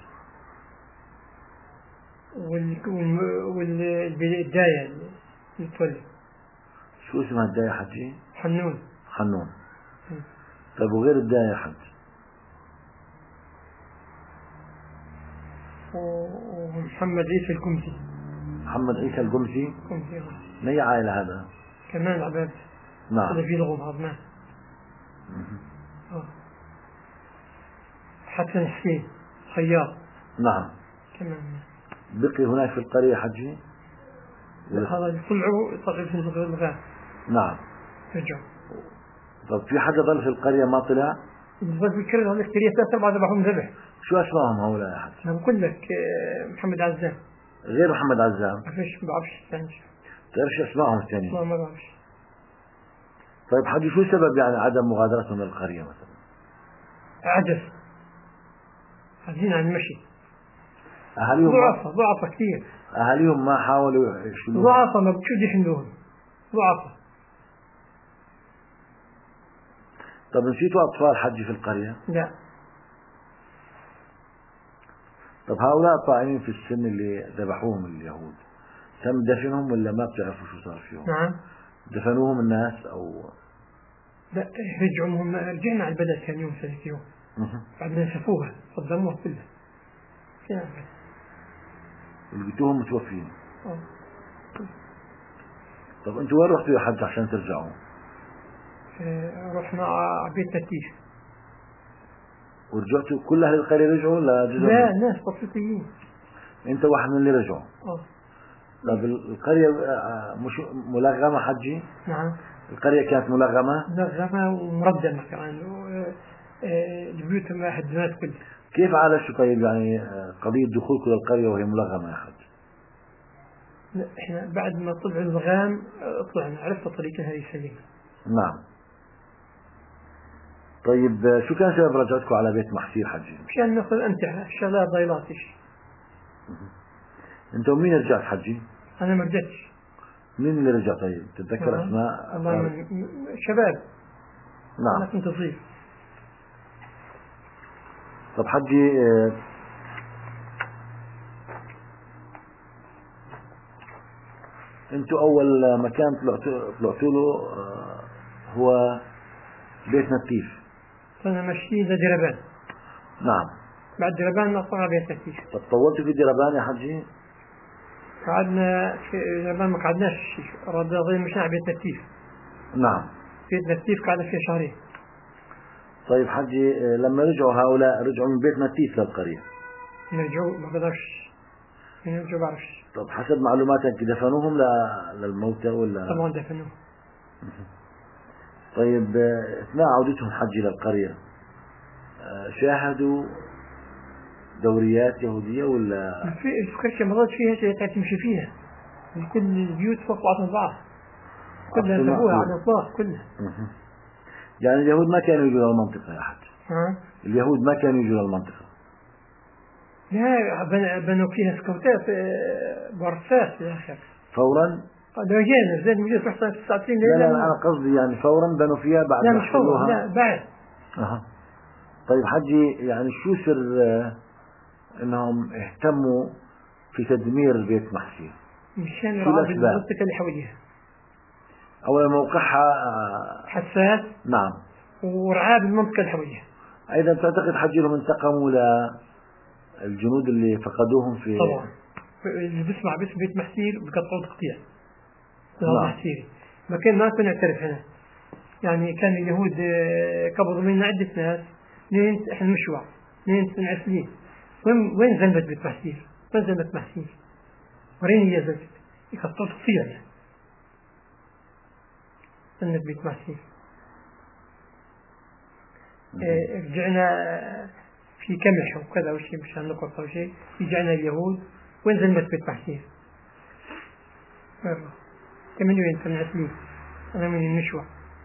وال والداية اللي تولي. شو اسمها الداية حجي؟ حنون. حنون. م. طيب وغير الداية حج؟ ومحمد عيسى القمسي. محمد عيسى القمسي؟ قمسي. من أي عائلة هذا؟ كمان عبابدة. نعم. هذا في لغم هضمان. اه حسن حسين خياط. نعم. كمان بقي هناك في القرية حجي؟ هذا طلعوا طلعوا في الغاب. نعم. رجعوا. طب في حدا ضل في القرية ما طلع؟ بس بكرر هذا الكريه ثلاثة أربعة ذبحهم ذبح. شو أسمائهم هؤلاء يا حجي؟ أنا بقول لك محمد عزام. غير محمد عزام؟ ما فيش ما بعرفش الثاني. تعرفش أسمائهم الثانيين؟ ما ما بعرفش. طيب حجي شو سبب يعني عدم مغادرتهم للقرية مثلا؟ عجز. عاجزين عن المشي. أهاليهم ضعفة ضعفة كثير. أهاليهم ما حاولوا يشيلوهم؟ ضعفة ما بتشو يحملوهم. ضعفة. طب نسيتوا أطفال حجي في القرية؟ لا. طب هؤلاء الطائعين في السن اللي ذبحوهم اليهود تم دفنهم ولا ما بتعرفوا شو صار فيهم؟ نعم. دفنوهم الناس أو؟ لا رجعوا هم رجعنا على البلد كان يوم ثالث يوم. بعد ما نشفوها صدموها كلها. لقيتوهم متوفين؟ اه. طب انتوا وين رحتوا يا حج عشان ترجعوا؟ اه رحنا على بيت تفتيش. ورجعتوا كل اهل القرية رجعوا لا جزء؟ لا ناس بسيطين. انت واحد من اللي رجعوا؟ اه. طب القرية مش ملغمة حجي؟ نعم. القرية كانت ملغمة؟ ملغمة ومردمة كمان. البيوت ما هدمات كلها. كيف عالجتوا طيب يعني قضية دخولكم للقرية وهي ملغمة يا حج؟ لا احنا بعد ما طلعوا الغام طلعنا عرفت طريقها يسلم. نعم. طيب شو كان سبب رجعتكم على بيت محسير حجي؟ مشان ناخذ امتعة شغلات ضيلات شيء. انت ومين رجعت حجي؟ انا ما رجعتش. مين اللي رجع طيب؟ تتذكر نعم. اسماء؟ الله من شباب. نعم. انا كنت صغير. طب حجي اه انتوا اول مكان طلعتوا طلعتوا له اه هو بيت نتيف. كنا ماشيين لدربان. نعم. بعد دربان نطلع بيت نتيف. طب طولتوا في دربان يا حجي؟ قعدنا في دربان ما قعدناش رضا ضي مشينا على بيت نتيف. نعم. بيت نتيف قعدنا فيه شهرين. طيب حجي لما رجعوا هؤلاء رجعوا من بيت نتيف للقرية؟ نرجعوا ما قدرش. نرجعوا بعرفش. طب حسب معلوماتك دفنوهم للموتى ولا؟ طبعا دفنوهم. طيب أثناء عودتهم حج إلى القرية شاهدوا دوريات يهودية ولا؟ في الفكرة مرات فيها شيء تمشي فيها كل البيوت فوق بعض بعض كلها سبوها على الإطلاق كلها. يعني اليهود ما كانوا يجوا للمنطقة يا حج؟ ها؟ اليهود ما كانوا يجوا للمنطقة؟ لا بنوا فيها سكوتات بارسات يا أخي. فورا؟ لو جينا زين موجود في حصة الساعتين لا لا أنا قصدي يعني فورا بنوا فيها بعد لا ما مش فورا لا بعد. أها. طيب حجي يعني شو سر انهم اهتموا في تدمير بيت محسين؟ مشان رعاة المنطقة اللي حواليها. اولا موقعها حساس. نعم. ورعاة المنطقة اللي حواليها. ايضا تعتقد حجي لهم انتقموا للجنود اللي فقدوهم في؟ طبعا اللي بيسمع باسم بيت محسير بقطعوا تقطيع. نعم. محسيري ما كان ما كنا نعترف هنا يعني كان اليهود قبضوا منا عدة ناس لين احنا مشوع لين سنة سنين. وين وين زنبت بيت محسير؟ وين زنبت محسير؟ وريني هي زنبت يقطعوا تقطيع يعني. زنبت بيت محسير. اه رجعنا في كمح وكذا وشيء مشان نقطع شيء رجعنا اليهود وين زنبت بيت محسير؟ كمن وين سنة سنين أنا من المشوع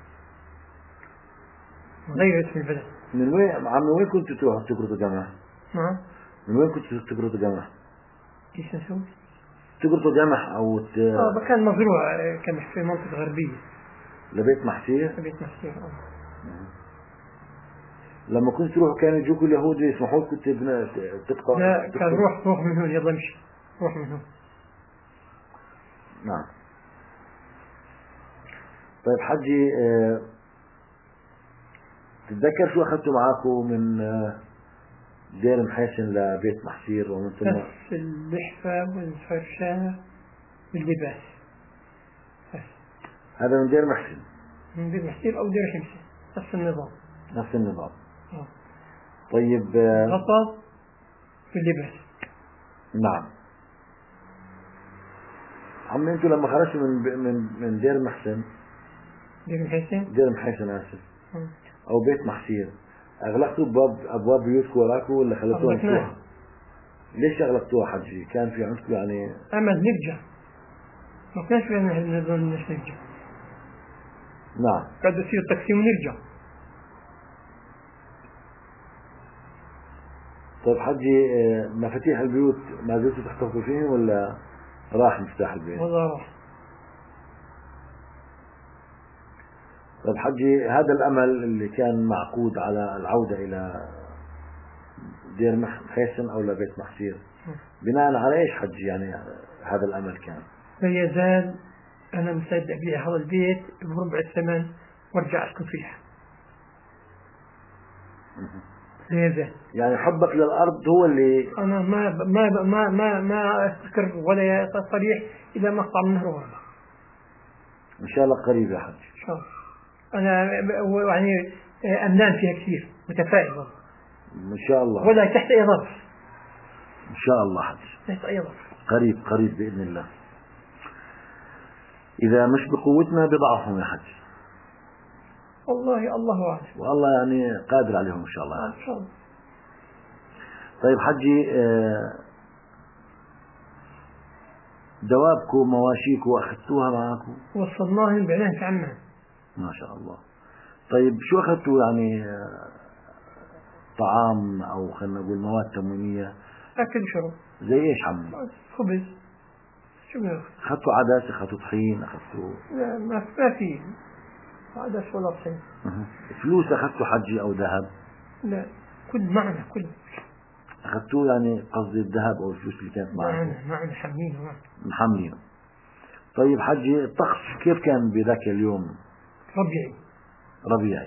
غير اسم البلد. من وين عم وين كنتوا تروحوا تقرطوا جمع؟ نعم. من وين كنتوا تقرطوا جمع؟ ايش نسوي؟ تقرطوا جمع او ت... اه مكان مزروع كمح في منطقة غربية. لبيت محسير؟ لبيت محسير اه. لما كنت تروحوا كانوا يجوكوا اليهود يسمحوا لكم تبقوا؟ لا كان روح روح من هون يلا امشي روح من هون. نعم. طيب حجي اه تتذكر شو أخذتوا معاكم من دير محيسن لبيت محسير ومن ثم؟ بس اللحفة والفرشاة واللباس بس. هذا من دير محسن؟ من دير محسير أو دير حمصة نفس النظام. نفس النظام. آه. طيب غطاء واللباس. نعم. عم انتوا لما خرجتوا من من من دير محسن دير محيسن دير محيسن آسف آه. أو بيت محسير أغلقتوا أبواب أبواب بيوتكم وراكم ولا خليتوها مفتوحة؟ ليش أغلقتوها حجي؟ كان في عندكم يعني أمل نرجع ما كانش في عندنا نظام الناس نرجع. نعم. قد يصير تقسيم ونرجع. طيب حجي مفاتيح البيوت ما زلتوا تحتفظوا فيهم ولا راح مفتاح البيت؟ والله راح. طيب حجي هذا الأمل اللي كان معقود على العودة إلى دير محيسن أو لبيت محسير بناء على إيش حجي يعني هذا الأمل كان؟ لا يزال أنا مصدق أبيع هذا البيت بربع الثمن وارجع أسكن فيها. لا يزال. يعني حبك للأرض هو اللي أنا ما ما ما ما ما أفكر ولا صريح إذا ما أقطع منه ورا. إن شاء الله قريب يا حجي. إن شاء الله. أنا يعني أمنان فيها كثير متفائل والله. إن شاء الله. ولا تحت أي ظرف. إن شاء الله حجي. تحت أي ظرف. قريب قريب بإذن الله. إذا مش بقوتنا بضعفهم يا حجي. والله الله أعلم. والله يعني قادر عليهم إن شاء الله. إن شاء الله. طيب حجي دوابكم مواشيكم أخذتوها معكم؟ وصلناهم بعناية في عمان. ما شاء الله. طيب شو أخذتوا يعني طعام أو خلينا نقول مواد تموينية؟ أكل وشرب. زي إيش عمي؟ خبز. شو بناخذ؟ أخذتوا عدس، أخذتوا طحين، أخذتوا؟ لا ما ما في عدس ولا طحين. فلوس أخذتوا حجي أو ذهب؟ لا كل معنا كل. أخذتوه يعني قصدي الذهب أو الفلوس اللي كانت معنا؟ معنا معنا حاملين معنا. محملين. طيب حجي الطقس كيف كان بذاك اليوم؟ ربيعي. ربيعي.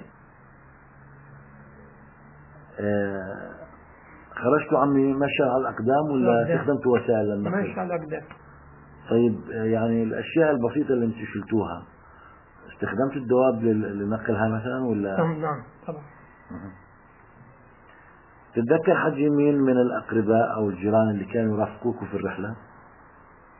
آه خرجتوا عمي مشى على الأقدام ولا استخدمتوا وسائل للنقل؟ مشى على الأقدام. طيب يعني الأشياء البسيطة اللي انتم شلتوها استخدمتوا الدواب لنقلها مثلا ولا؟ نعم طبعا. تتذكر حجي مين من الأقرباء أو الجيران اللي كانوا يرافقوكوا في الرحلة؟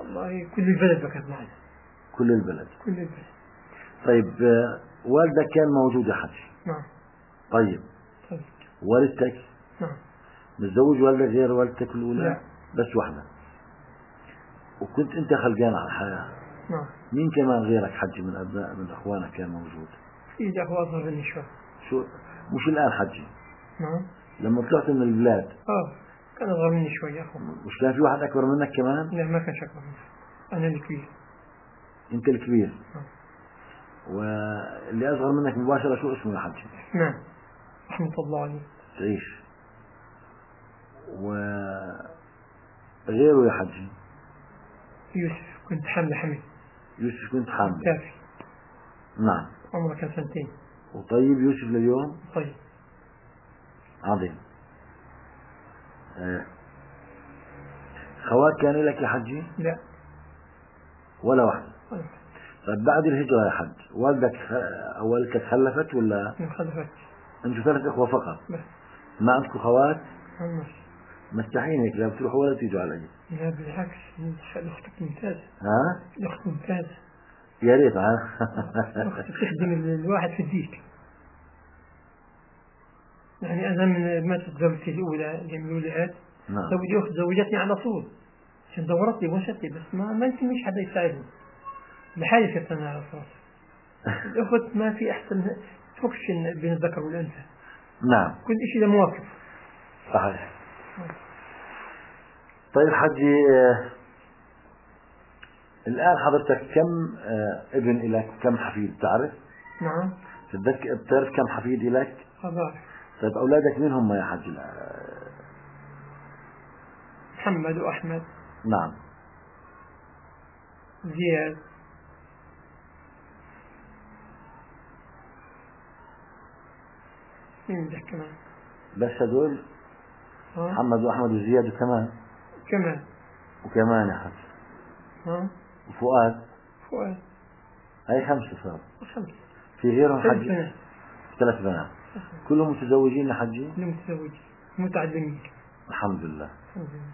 والله كل البلد بكت معنا. كل البلد. كل البلد. طيب والدك كان موجود يا حجي؟ نعم. طيب. طيب. والدتك؟ نعم. متزوج والدك غير والدتك الأولى؟ لا. بس واحدة. وكنت أنت خلقان على الحياة. نعم. مين كمان غيرك حجي من أبناء من أخوانك كان موجود؟ في أخوة أصغر مني شوي. شو مش الآن حجي؟ نعم. لما طلعت من البلاد. آه كان أصغر مني شوي أخو. مش كان في واحد أكبر منك كمان؟ لا ما كان أكبر مني. أنا الكبير. أنت الكبير. نعم. واللي أصغر منك مباشرة شو اسمه يا حجي؟ نعم. رحمة الله عليه. تعيش. وغيره يا حجي؟ يوسف كنت حامل حمل. يوسف كنت حامل. كافي. نعم. عمره كان سنتين. وطيب يوسف لليوم؟ طيب. عظيم. اه. خوات كان لك يا حجي؟ لا. ولا واحدة. طيب. طيب بعد الهجرة يا حج والدك أو والدتك خلفت ولا؟ ما خلفت. أنتوا ثلاث إخوة فقط؟ بس. ما عندكم خوات؟ ما مستحيل هيك لا بتروحوا ولا تيجوا علي. لا بالعكس الأخت ممتازة. ها؟ الأخت ممتازة. يا ريت ها. الأخت تخدم الواحد في الديك. يعني أنا من ما تزوجتي الأولى اللي من الأولاد. نعم. زوجي أخت زوجتني على طول. عشان دورت لي وشتي بس ما ما يمكننيش حدا يساعدني. لحالي صرت أنا على صوت. الأخت ما في أحسن تفكش بين الذكر والأنثى. نعم. كل شيء له مواقف. صحيح. طيب حجي آه الآن حضرتك كم آه ابن إلك كم حفيد تعرف؟ نعم. تتذكر بتعرف كم حفيد إلك؟ أعرف. طيب أولادك مين هم يا حجي؟ محمد وأحمد. نعم. زياد. مين بدك كمان؟ بس هدول محمد وأحمد وزياد وكمان كمان وكمان يا حجي. ها؟ وفؤاد. فؤاد. هاي خمسة صار. خمسة. في غيرهم ثلاث حجي؟ بنات. ثلاث بنات. كلهم متزوجين يا حجي؟ كلهم متزوجين متعلمين. الحمد لله. الحمد لله.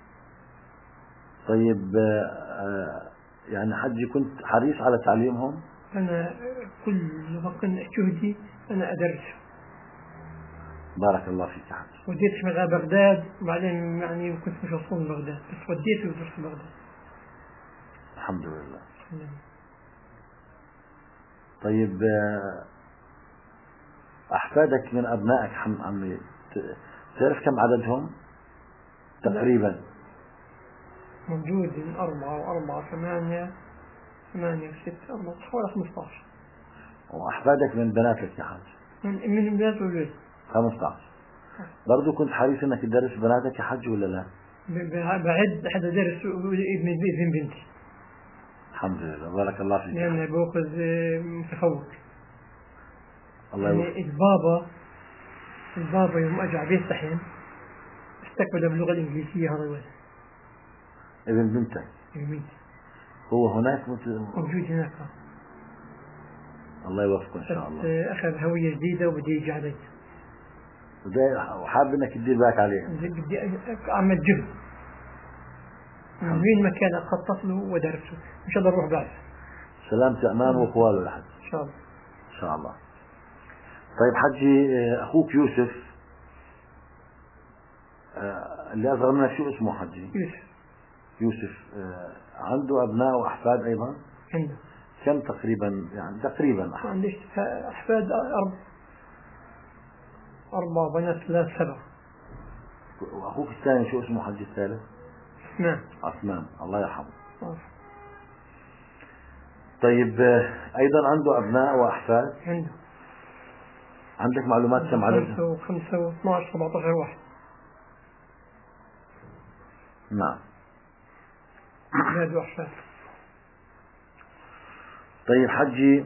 طيب آه يعني حجي كنت حريص على تعليمهم؟ أنا كل وقت جهدي أنا أدرس. بارك الله فيك يا حجي. وديت شمال بغداد وبعدين يعني كنت مش وصول بغداد بس وديت ودرست بغداد. الحمد لله. الحمد لله. طيب أحفادك من أبنائك عمي تعرف كم عددهم تقريبا؟ موجود من أربعة وأربعة ثمانية ثمانية وستة أربعة حوالي خمسة عشر. وأحفادك من بناتك يا حاج؟ من من بنات وولد خمسة عشر. برضو كنت حريص إنك تدرس بناتك يا حج ولا لا؟ بعد حدا درس ابن ابن بنتي. الحمد لله بارك الله فيك. لأن بأخذ متفوق. الله يعني يوفقك. البابا البابا يوم أجى على بيت سحن استقبل باللغة الإنجليزية هذا الولد. ابن بنتك؟ ابن بنتي. هو هناك موجود هناك. الله يوفقه إن شاء الله. أخذ هوية جديدة وبدي يجي علي. وحاب إنك تدير بالك عليه. بدي أعمل جهد. من وين ما كان أخطط له ودرسه إن شاء الله نروح بعد. سلامة أمان وقواله لحد. إن شاء الله. إن شاء الله. طيب حجي أخوك يوسف اللي أصغر منك شو اسمه حجي؟ يوسف. يوسف عنده أبناء وأحفاد أيضا؟ عنده. كم تقريبا يعني تقريبا؟ ما عنديش أحفاد أربع أربع بنات ثلاث سبع. وأخوك الثاني شو اسمه حجي الثالث؟ عثمان. عثمان الله يرحمه. آه. طيب أيضا عنده أبناء وأحفاد؟ عنده. عندك معلومات كم عددهم؟ خمسة وخمسة واثناعش سبعة عشر واحد. نعم. أولاد وأحفاد. طيب حجي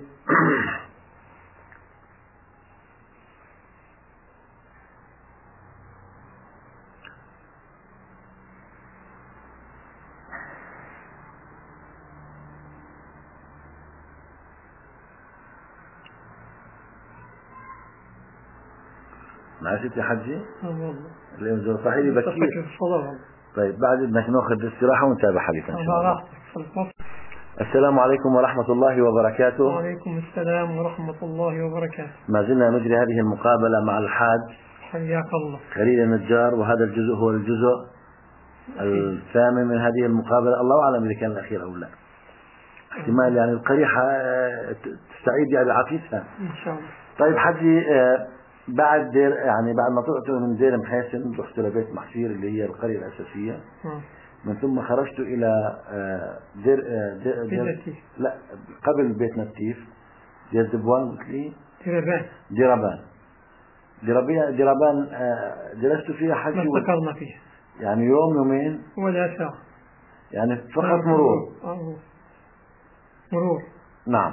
ماشي يا حجي؟ اه والله. اليوم صحيح بكير. طيب بعد طيب بعد بدك ناخذ استراحة ونتابع حديثا إن شاء الله. السلام عليكم ورحمة الله وبركاته. وعليكم السلام ورحمة الله وبركاته. ما زلنا نجري هذه المقابلة مع الحاج حياك الله خليل النجار، وهذا الجزء هو الجزء الثامن من هذه المقابلة. الله أعلم إذا كان الأخير أو لا، احتمال يعني القريحة تستعيد يعني عافيتها إن شاء الله. طيب حجي، بعد دير يعني بعد ما طلعت من دير محيسن رحت لبيت محشير اللي هي القرية الأساسية، م. من ثم خرجت إلى دير, دير, دير لا قبل بيت نتيف دير دبوان قلت لي ديربان ديربان ديربان ديربان جلست فيها حجي ما استقرنا فيها يعني يوم يومين ولا ساعة، يعني فقط مرور مرور, مرور. نعم.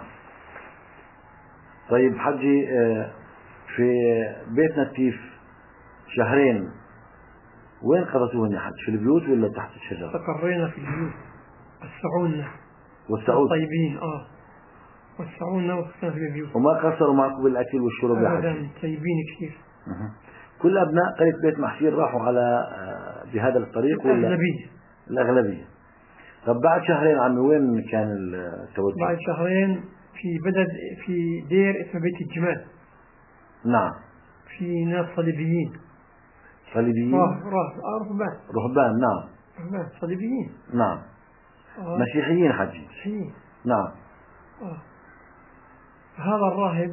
طيب حجي، في بيت نتيف شهرين وين قضيتوهن يا حج؟ في البيوت ولا تحت الشجرة؟ استقرينا في البيوت، وسعونا والسعود طيبين اه وسعونا وسكننا في البيوت، وما قصروا معكم بالأكل والشرب يا حج؟ طيبين كثير. أه. كل أبناء قرية بيت محشير راحوا على بهذا الطريق ولا؟ الأغلبية الأغلبية. طب بعد شهرين عمي وين كان التوجه؟ بعد شهرين في بلد في دير اسمه بيت الجمال. نعم. في ناس صليبيين صليبيين راه راه رهبان رهبان نعم رهبان صليبيين نعم آه. مسيحيين حجي مسيحيين نعم. آه. هذا الراهب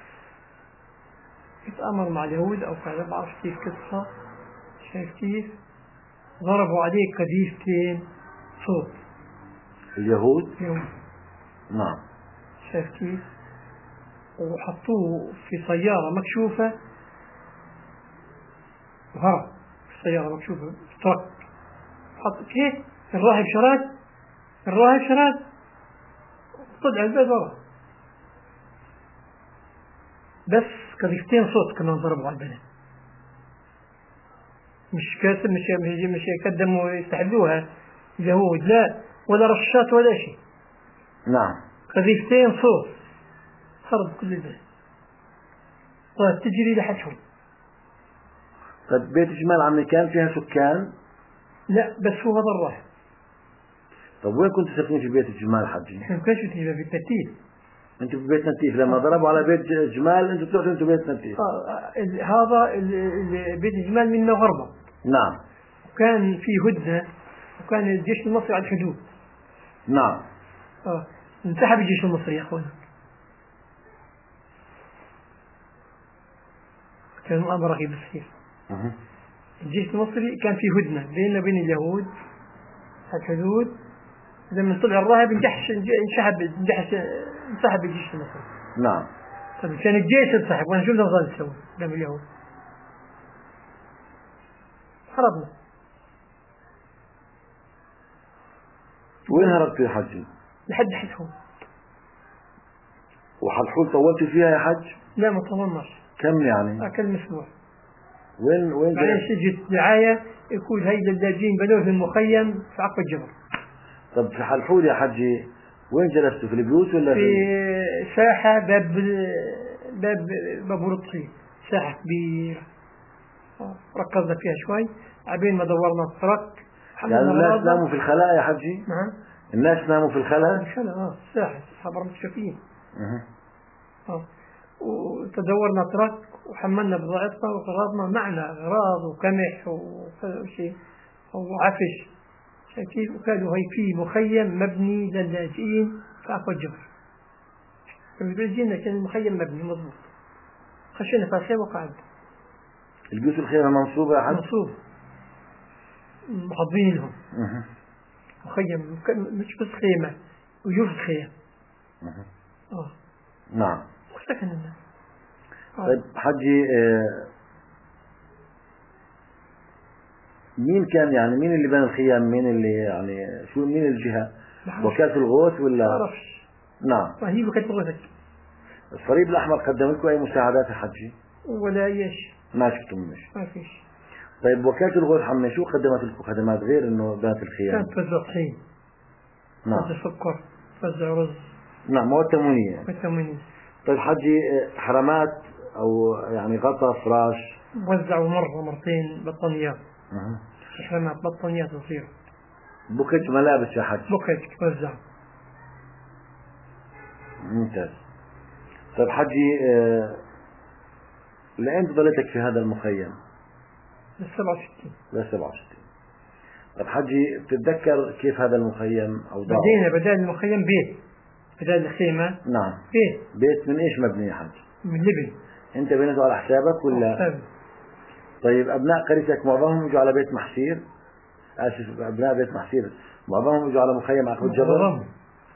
يتآمر مع اليهود أو كذا، بعرف كيف قصة، شايف كيف ضربوا عليه قذيفتين صوت اليهود يوم. نعم. شايف كيف، وحطوه في سيارة مكشوفة وهرب في سيارة مكشوفة ترك، حط كيف الراهب شراد الراهب شراد طلع البيت ورا، بس قذيفتين صوت كانوا ضربوا على البلد، مش كاسر مش مش مش يقدموا ويستحلوها اليهود لا، ولا رشات ولا شيء. نعم. قذيفتين صوت خرب كل البلد، صارت تجري لحدهم. طيب بيت جمال عمي كان فيها سكان؟ لا بس هو هذا الراهب. طب وين كنتوا ساكنين في بيت الجمال حجي؟ احنا ما كانش في بيت نتيف. انتوا في بيت نتيف لما ضربوا على بيت جمال انتوا طلعتوا انتوا بيت نتيف. آه هذا بيت الجمال منا غربة. نعم. وكان في هدنة، وكان الجيش المصري على الحدود. نعم. اه انسحب الجيش المصري يا اخوانا، كان مؤامرة غير بصير. أه. الجيش المصري كان في هدنة بيننا وبين اليهود على الحدود، لما طلع الراهب انجحش انسحب انجحش انسحب الجيش المصري. نعم. طيب كان الجيش انسحب وانا شو بدنا نظل نسوي قدام اليهود؟ هربنا. وين هربتوا يا حجي؟ لحد حتحول. وحلحول طولتوا فيها يا حج؟ لا ما طولناش. كم يعني؟ كم اسبوع. وين وين بعدين سجت دعاية يقول هاي الدجاجين بنوه في المخيم في عقب الجبل. طب في حلحول يا حجي وين جلستوا، في البيوت ولا في, في ساحة باب باب باب الطين، ساحة كبيرة ركزنا فيها شوي عبين ما دورنا الطرق. يعني الناس ناموا في الخلاء يا حجي؟ نعم. الناس ناموا في الخلاء؟ في الخلاء اه ساحة صبر متشافين. اها. اه وتدورنا طرق وحملنا بضاعتنا وغراضنا معنا، غراض وقمح وشيء وعفش كيف، وكانوا هي في مخيم مبني للاجئين في عقب الجبل. فبيجينا كان المخيم مبني مضبوط، خشينا في الخيمة وقعدنا. البيوت الخيمة منصوبة يا حج؟ منصوبة محضين لهم. اها. مخيم مش بس خيمة ويوجد خيم. اها. اه نعم. وسكن الناس. طيب حجي، آه مين كان يعني مين اللي بنى الخيام، مين اللي يعني شو مين الجهة؟ وكالة الغوث ولا؟ ما أعرفش. نعم. فهي وكالة الغوث. الصليب الأحمر قدم لكم أي مساعدات يا حجي؟ ولا أي شيء. ما شفتم منش؟ ما فيش. طيب وكالة الغوث عمي شو قدمت لكم خدمات غير إنه بنت الخيام؟ كانت توزع طحين. نعم. توزع سكر، توزع رز. نعم مواد تموينية. مواد تموينية. طيب حجي، حرامات أو يعني غطا فراش؟ وزعوا مرة مرتين بطانيات. أه. حرامات بطانيات صغيرة. بوكج ملابس يا حج. بوكج وزع. ممتاز. طيب حجي، آه لأين ظلتك في هذا المخيم؟ لل سبعة وستين. لل سبعة وستين. طيب حجي، بتتذكر كيف هذا المخيم أوضاعه؟ بدينا بدأ المخيم بيت، بدأ الخيمة. نعم. بيت. بيت من إيش مبني يا حج؟ من لبن. أنت بنيته على حسابك ولا؟ حسابي. طيب أبناء قريتك معظمهم يجوا على بيت محسير؟ آسف، أبناء بيت محسير معظمهم يجوا على مخيم عقب الجبل؟ معظمهم.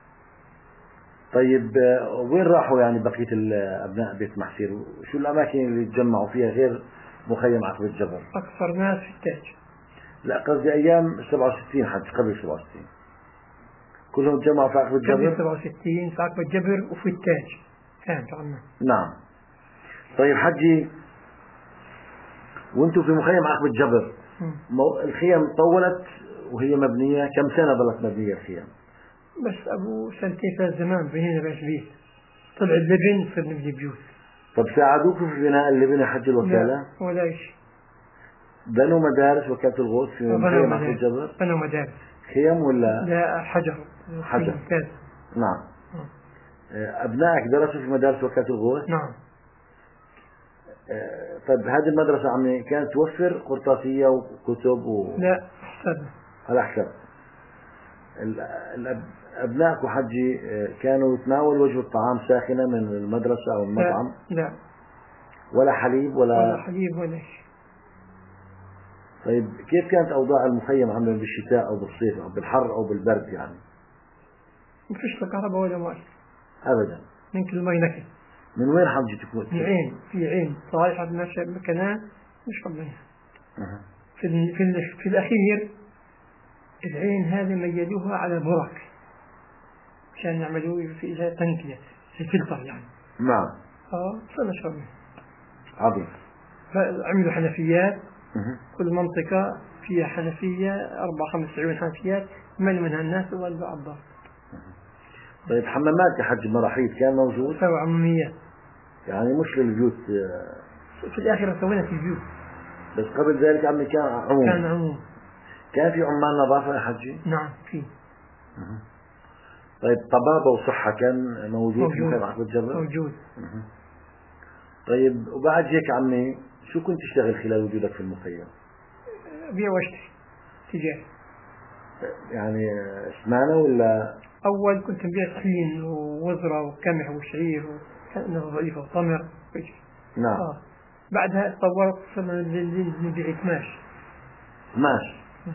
طيب وين راحوا يعني بقية أبناء بيت محسير؟ شو الأماكن اللي تجمعوا فيها غير مخيم عقب الجبل؟ أكثر ناس في التاج. لا، قصدي أيام سبعة وستين حج، قبل سبعة وستين كلهم تجمعوا في عقب الجبل؟ قبل سبعة وستين في عقب الجبل وفي التاج. فهمت عنا. نعم. طيب حجي، وانتم في مخيم عقب الجبل، مو... الخيم طولت وهي مبنية كم سنة ظلت مبنية الخيم؟ بس أبو سنتين ثلاث زمان بنينا بيت بيت، طلع اللبن صرنا نبني بيوت. طب ساعدوكم في بناء اللبن يا حج الوكالة؟ لا ولا شيء. بنوا مدارس وكالة الغوث في مخيم عقب الجبل؟ بنوا مدارس. خيم ولا؟ لا، حجر. حجر. نعم. أبنائك درسوا في مدارس وكالة الغوث؟ نعم. طيب هذه المدرسة عمي كانت توفر قرطاسية وكتب و... لا، حسب. على حسب. أبنائك وحجي كانوا يتناولوا وجبة طعام ساخنة من المدرسة أو المطعم؟ لا, لا. ولا حليب ولا؟ ولا حليب ولا شيء. طيب كيف كانت أوضاع المخيم عمي بالشتاء أو بالصيف أو بالحر أو بالبرد يعني؟ ما فيش لا كهرباء ولا ماء أبدا. من كل ماء نكد. من وين حجي تكون؟ في عين في عين صالحة ماشية مكانها نشرب منها. أه. في ال في, ال في الأخير العين هذه ميلوها على برك عشان يعملوا في إلى تنكية في فلتر يعني. نعم. اه فنشرب منها. عظيم. عملوا حنفيات. أه. كل منطقة فيها حنفية أربع خمس عيون حنفيات من منها الناس وولوا عبار. طيب حمامات يا حج المراحيض كان موجود؟ سوى عموميات يعني مش للبيوت. في الآخرة سوينا في البيوت. بس قبل ذلك عمي كان عموم. كان عموم. كان في عمال نظافة يا حجي؟ نعم في. طيب طبابة وصحة كان موجود, موجود. في مخيم عقب الجبل؟ موجود. مه. طيب وبعد هيك عمي شو كنت تشتغل خلال وجودك في المخيم؟ بيع واشتري تجاري. يعني اسمانة ولا؟ أول كنت نبيع طحين ووزرة وقمح وشعير وكان ضعيفة وتمر. نعم. آه. بعدها تطورت صرنا نبيع قماش. قماش.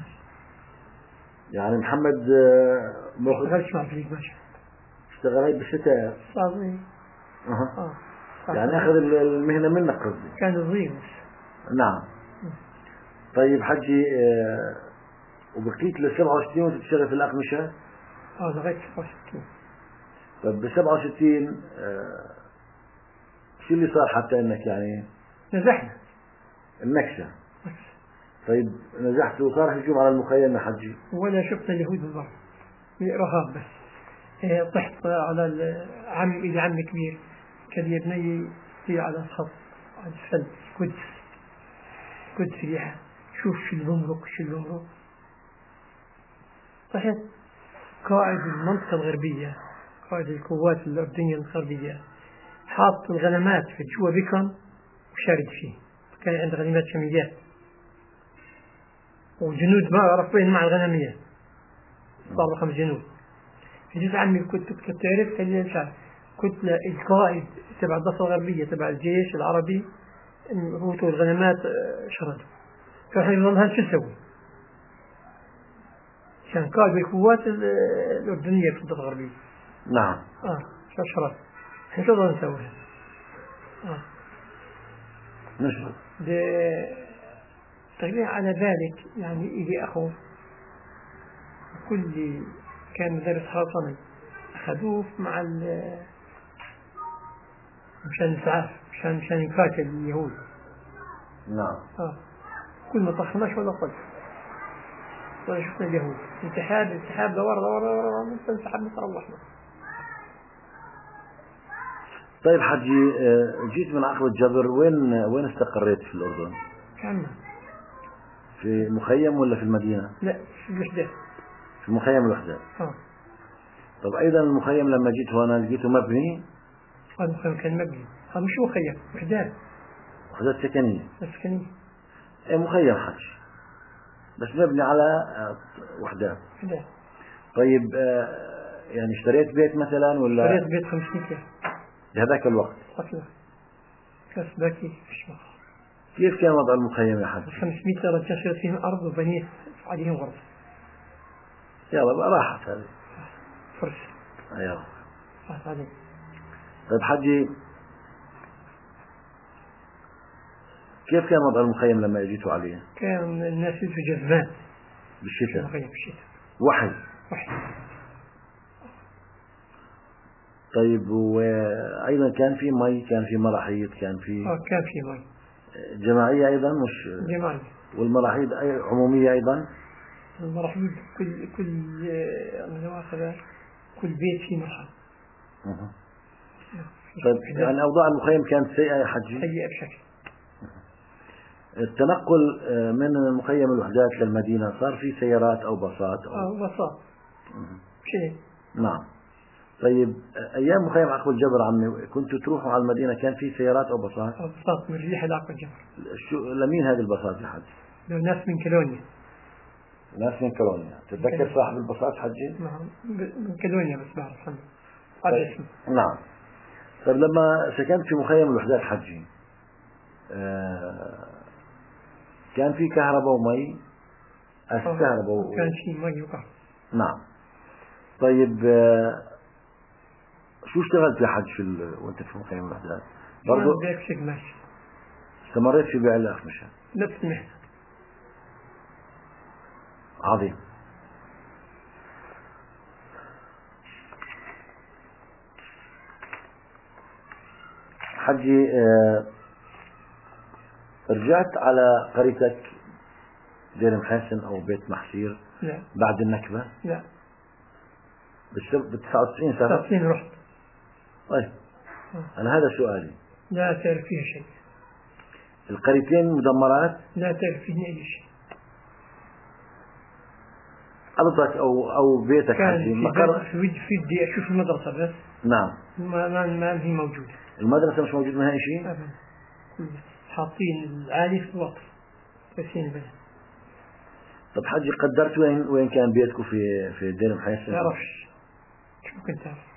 يعني محمد ما اشتغلش مع في القماش. اشتغل بالشتاء. صار. أه. آه. يعني أخذ المهنة منك قصدي. كان صغير. نعم. م. طيب حجي، آه وبقيت ل سبعة وستين وانت تشتغل في الأقمشة؟ اه لغاية سبعة وستين. طيب ب سبعة وستين آه شو اللي صار حتى انك يعني نزحنا النكسة؟ طيب نزحت وصار هجوم على المخيم يا حجي؟ ولا شفنا اليهود بالضبط رهاب بس. اه طحت على عم إلى عم كبير كان يبني في على الخط على السد قدس قدس ريحة شوف شو الجمرك شو الجمرك. طحت قائد المنطقة الغربية قائد القوات الأردنية الغربية حاط الغنمات في جوا بكم وشارد فيه. كان عنده غنمات شاميات وجنود ما عرف وين مع الغنمية صاروا خمس جنود. جيت عمي كنت كنت تعرف كان ينشأ كنت القائد تبع الضفة الغربية تبع الجيش العربي هو الغنمات شردوا. فإحنا نظن شو نسوي؟ كان قائد القوات الأردنية في الضفة الغربية. نعم. آه شو شرد؟ إحنا شو نسوي؟ آه. نشرب. تقريبا على ذلك يعني إلي أخو كل كان مدرس خاصني أخذوه مع ال مشان الإسعاف مشان مشان يقاتل اليهود. نعم. آه. كل ما طخناش ولا قل ولا شفنا اليهود انتحاب انتحاب دور دور دور انسحب نصر الله. طيب حجي، جيت من عقب الجبر وين وين استقريت في الأردن؟ كان في مخيم ولا في المدينة؟ لا في الوحدة. في مخيم الوحدات. آه. طب أيضا المخيم لما جيت هنا لقيته مبني. هذا المخيم كان مبني، هذا مش مخيم، وحدات. وحدات سكنية. سكنية. إيه مخيم حج بس مبني على وحدات. وحدات. طيب يعني اشتريت بيت مثلا ولا؟ اشتريت بيت خمسمية بهذاك الوقت. أصلا كاس باكي فيش مخ. كيف كان وضع المخيم يا حج؟ خمسمية رجال شريت فيهم أرض وبنيت عليهم غرفة. يلا بقى راحت هذه. فرصة. يلا. راحت عليه. طيب حجي كيف كان وضع المخيم لما اجيتوا عليه؟ كان الناس يلبسوا جزمات بالشتاء. المخيم بالشتاء. وحي. وحي. طيب وأيضا كان في مي، كان في مراحيض، كان في آه كان في مي جماعية أيضا مش جماعية. والمراحيض عمومية أيضا. المراحيض كل كل مؤاخذة كل بيت فيه مرحاض. طيب يعني أوضاع المخيم كانت سيئة يا حجي؟ سيئة بشكل. التنقل من مخيم الوحدات للمدينة صار في سيارات أو باصات أو آه باصات شيء. نعم. طيب أيام مخيم عقب الجبر عمي كنتوا تروحوا على المدينة كان في سيارات أو باصات؟ آه باصات من ريح عقب الجبر. شو لمين هذه الباصات يا حج؟ ناس من كولونيا. ناس من كولونيا. تتذكر صاحب الباصات حجي؟ نعم من كولونيا بس بعرف عنه. طيب. نعم. طيب لما سكنت في مخيم الوحدات حجي آه كان في كهرباء ومي. كهرباء و... كان في مي وكهرباء. نعم. طيب آه شو اشتغلت يا حج في ال... وانت في مخيم الوحدات؟ برضه بيك شيء ماشي. استمريت في بيع الأقمشة. نفس المهنة. عظيم. حجي آه رجعت على قريتك دير محاسن أو بيت محسير. لا. بعد النكبة؟ لا. بال تسعة وتسعين سنة؟ تسعة وتسعين رحت. طيب أنا هذا سؤالي. لا تعرف فيها شيء. القريتين مدمرات؟ لا تعرف فيها أي شيء. أرضك أو أو بيتك حجي مقر في ودي في بدي أشوف المدرسة بس. نعم. ما ما ما هي موجودة. المدرسة مش موجود منها شيء؟ أبدا. حاطين العالي في الوقت بس بس. طب حجي قدرت وين وين كان بيتكم في في دير محيسن؟ ما أعرفش. شو كنت أعرف.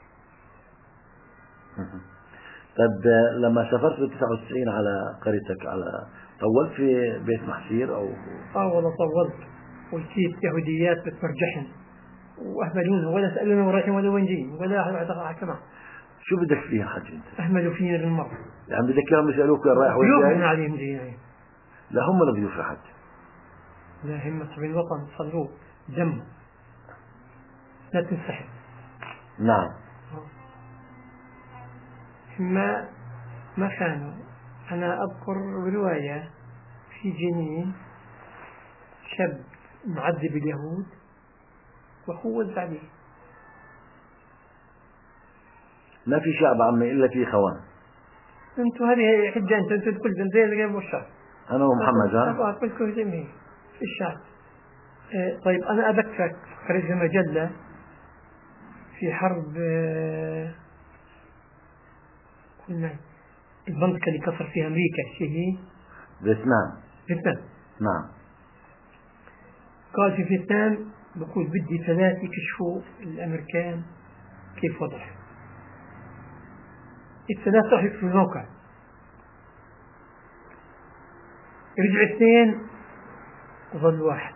طب لما سافرت بال تسعة وتسعين على قريتك على طولت في بيت محسير أو؟ آه والله طولت وجيت يهوديات بتمرجحن وأهملونا ولا سألونا وين رايحين ولا وين جايين ولا أحد بعد كمان. شو بدك فيها حجي أنت؟ أهملوا فينا بالمرة. يعني بدك إياهم يسألوك وين رايح وين جاي؟ ضيوف عليهم جايين. لا هم الضيوف يا حج. لا هم صبي الوطن صلوا دم لا تنسحب. نعم. ما ما كانوا. أنا أذكر برواية في جنين شاب معذب اليهود وخوض عليه. ما في شعب عمي إلا في خوان. أنتوا هذه حجة أنتوا أنتوا كل زي اللي قبل الشعب. أنا ومحمد ها. كلكم جميع في الشعب. آه طيب أنا أذكرك قريت مجلة في حرب آه قلنا المنطقة اللي كسر فيها أمريكا هي فيتنام. فيتنام. نعم. قال في فيتنام بقول بدي ثلاثة يكشفوا الأمريكان كيف وضعهم. الثلاثة راحوا في الموقع. رجع اثنين وظل واحد.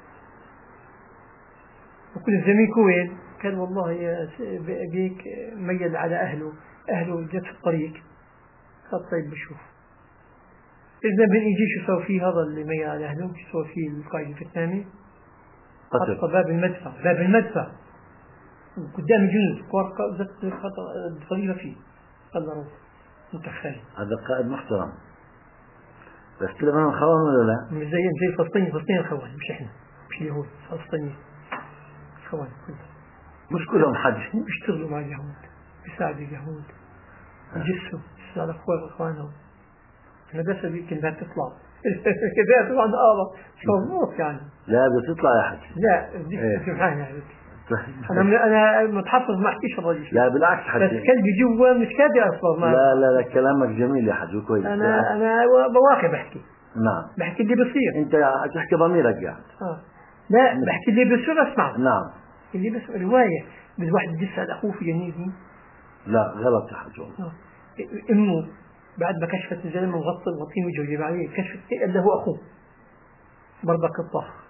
وكل زميلك وين؟ قال والله يا بيك ميل على أهله. أهله جت في الطريق. قال طيب بشوف إذا بن يجي شو سوى فيه هذا اللي ميل على أهله شو سوى فيه القائد الفيتنامي؟ حط باب المدفع باب المدفع قدام جنود ورقة زت الخليفة فيه. قال له متخيل هذا قائد محترم بس كل من خوان ولا لا؟ مش زي زي فلسطين. فلسطين الخوان مش إحنا مش اليهود. فلسطينيين خوان مش كلهم حج. بيشتغلوا مع اليهود بيساعدوا اليهود يجسوا على أخوان إخوانهم. أنا بس أبي كلمات تطلع كذا طبعا آه مضبوط يعني. لا بتطلع يا حج. لا بديك تسمعها يعني. أنا أنا متحفظ ما أحكيش الرجل. لا بالعكس حجي. بس كلبي جوا مش كادي أصلا. ما لا لا لا كلامك جميل يا حجي كويس. أنا أنا بواقع بحكي. نعم. بحكي اللي بصير. أنت تحكي ضميرك يعني. آه. لا م. بحكي اللي بصير أسمعه. نعم. اللي بس رواية بس واحد يسأل أخوه في جنيزي. لا غلط يا حجي. آه. أمه بعد ما كشفت الزلمة مغطى مغطين وجهه وجب عليه كشفت قال له أخوه برضك الطخ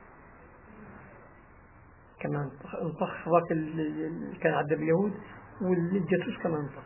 كمان انطخ ذاك اللي كان عذب اليهود والجاسوس كمان انطخ.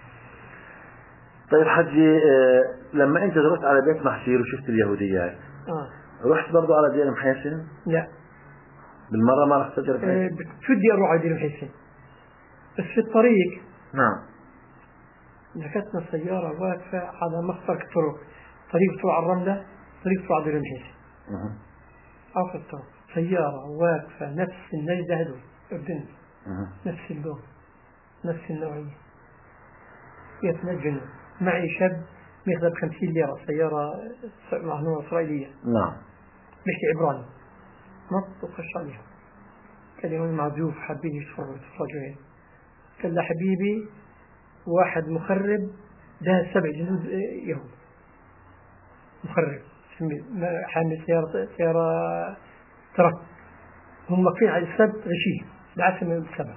طيب حجي آه لما انت رحت على بيت محشير وشفت اليهوديات آه. رحت برضو على دير محيسن؟ لا بالمرة ما رحت تجرب آه شو بدي اروح على دير محيسن بس في الطريق. نعم. لفتنا سيارة واقفة على مفترق طرق طريق طلع على الرملة طريق طلع على دير محيسن. عرفت الطرق سيارة واقفة نفس النجدة هدول أردن نفس اللون نفس النوعية يتنجن معي شاب بياخذ بخمسين ليرة سيارة مهنوة إسرائيلية. نعم. بيحكي عبراني نط وخش عليها كلمة معزوف حابين يتفرجوا يتفرجوا قال له حبيبي واحد مخرب ده سبع جنود يهود مخرب حامل سيارة سيارة ترك هم واقفين على السبت غشيه بعث من السبع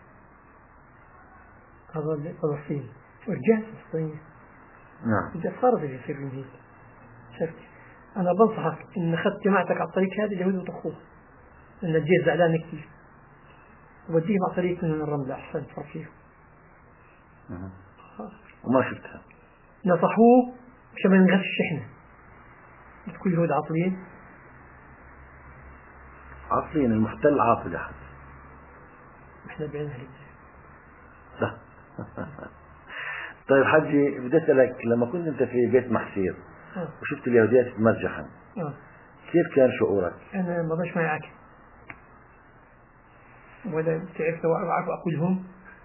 هذا فلسطين ورجعت فلسطين. نعم. إذا صارت يصير من هيك شفت أنا بنصحك إن أخذت جماعتك على الطريق هذا اليهود وتخوه لأن الجيش زعلان كثير وديهم على طريق من الرملة أحسن فرفيه. وما شفتها. نصحوه مشان ما نغش إحنا كل يهود عاطلين عاطلين المحتل عاطل أحد إحنا بعنا هيك. لا. طيب حجي بدي أسألك لما كنت أنت في بيت محشير آه. وشفت اليهوديات تمرجحا آه. كيف كان شعورك؟ أنا ما ضلش معي عكس ولا تعرف لو أعرف أقولهم.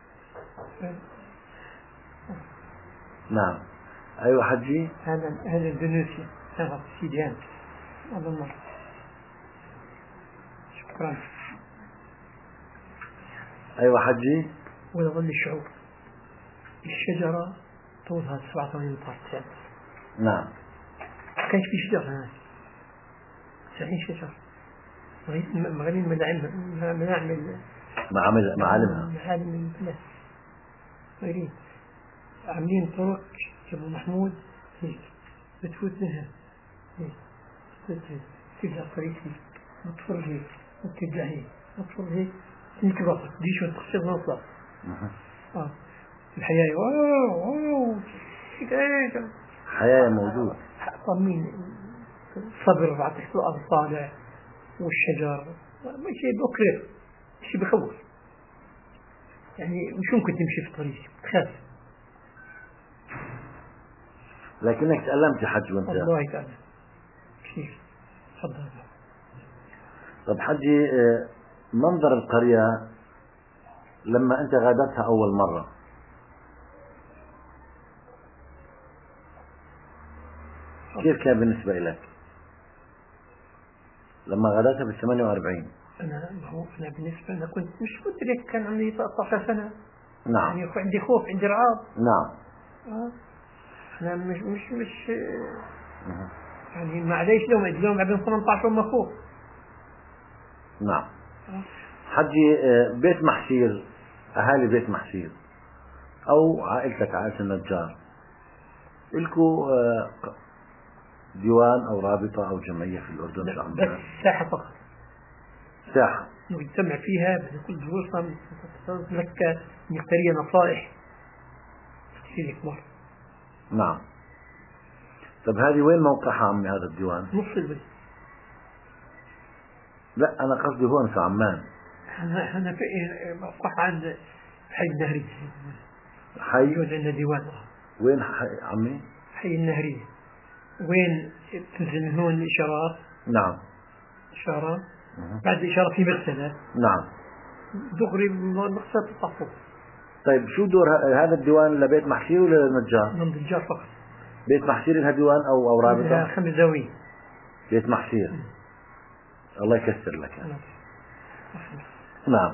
نعم. أيوة حجي. هذا هذا الدنيسي هذا سيديان هذا المرة. شكرا. أيوة حجي. ولا ظل الشعور الشجرة طولها سبعة وثمانين متر. نعم. كانش في شجر هناك سبعين شجر مغنين مناعم مناعم معامل معالمها معالم البلاد غيرين عاملين طرق جبل محمود هيك بتفوت منها هيك ترجع طريق هيك وتفر هيك وترجع هيك وتفر هيك هيك بطل دي شو تخشب نطلع. اه الحياة واو واو حياة موجود طمين صبر بعد تحت الأرض طالع والشجر ما شيء بكره شيء بخوف يعني مش ممكن تمشي في طريق تخاف. لكنك تألمت حج وانت. الله يتألم كثير. تفضل. طب حجي منظر القرية لما انت غادرتها اول مرة كيف كان بالنسبة لك لما غادرتها بالثمانية وأربعين؟ أنا هو أنا بالنسبة أنا كنت مش قلت لك كان عندي ثلاثة عشر سنة. نعم. يعني عندي خوف عندي رعاب. نعم. آه. أنا مش مش مش آه. يعني معليش لهم اليوم ابن ثمانية عشر وما فوق. نعم. آه. حجي بيت محشير أهالي بيت محشير أو عائلتك عائلة النجار إلكو ديوان أو رابطة أو جمعية في الأردن شو عم بس ساحة فقط. ساحة نجتمع فيها بكل دروسنا نتذكر نقتري نصائح كثير كبار. نعم. طب هذه وين موقعها عمي هذا الديوان؟ نص البلد. لا أنا قصدي هون في عمان. أنا أنا في موقعها عند حي النهرية. حي عندنا ديوان. وين حي عمي؟ حي النهرية. وين تنزل من هون الإشارات؟ نعم. إشارة. بعد الإشارة في مغسلة. نعم. دغري مغسلة الطفو. طيب شو دور هذا الديوان لبيت محشير ولا للنجار؟ للنجار فقط. بيت محشير لها ديوان أو أو رابطة؟ خمس زاوية. بيت محشير. الله يكسر لك. نعم.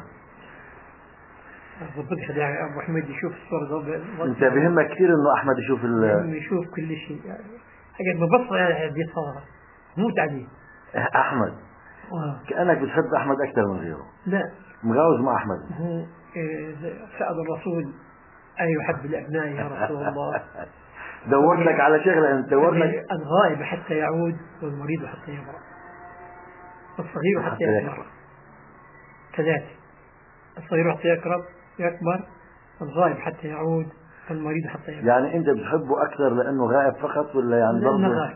ضبط خداع أبو حميد يشوف الصور ضبط. أنت بهمك كثير إنه أحمد يشوف ال. يشوف كل شيء يعني. حاجة ببصر يعني دي صارة موت عليه. أحمد. آه. كأنك بتحب أحمد أكثر من غيره. لا. مغاوز مع أحمد. هو سأل الرسول أن يحب الأبناء يا رسول الله. دورت لك على شغلة أنت دورت لك. الغائب حتى يعود والمريض حتى يبرأ. الصغير حتى يكبر. ثلاثة. الصغير حتى يكبر يكبر الغائب حتى يعود المريض حتى يبرأ. يعني أنت بتحبه أكثر لأنه غائب فقط ولا يعني لأنه غائب؟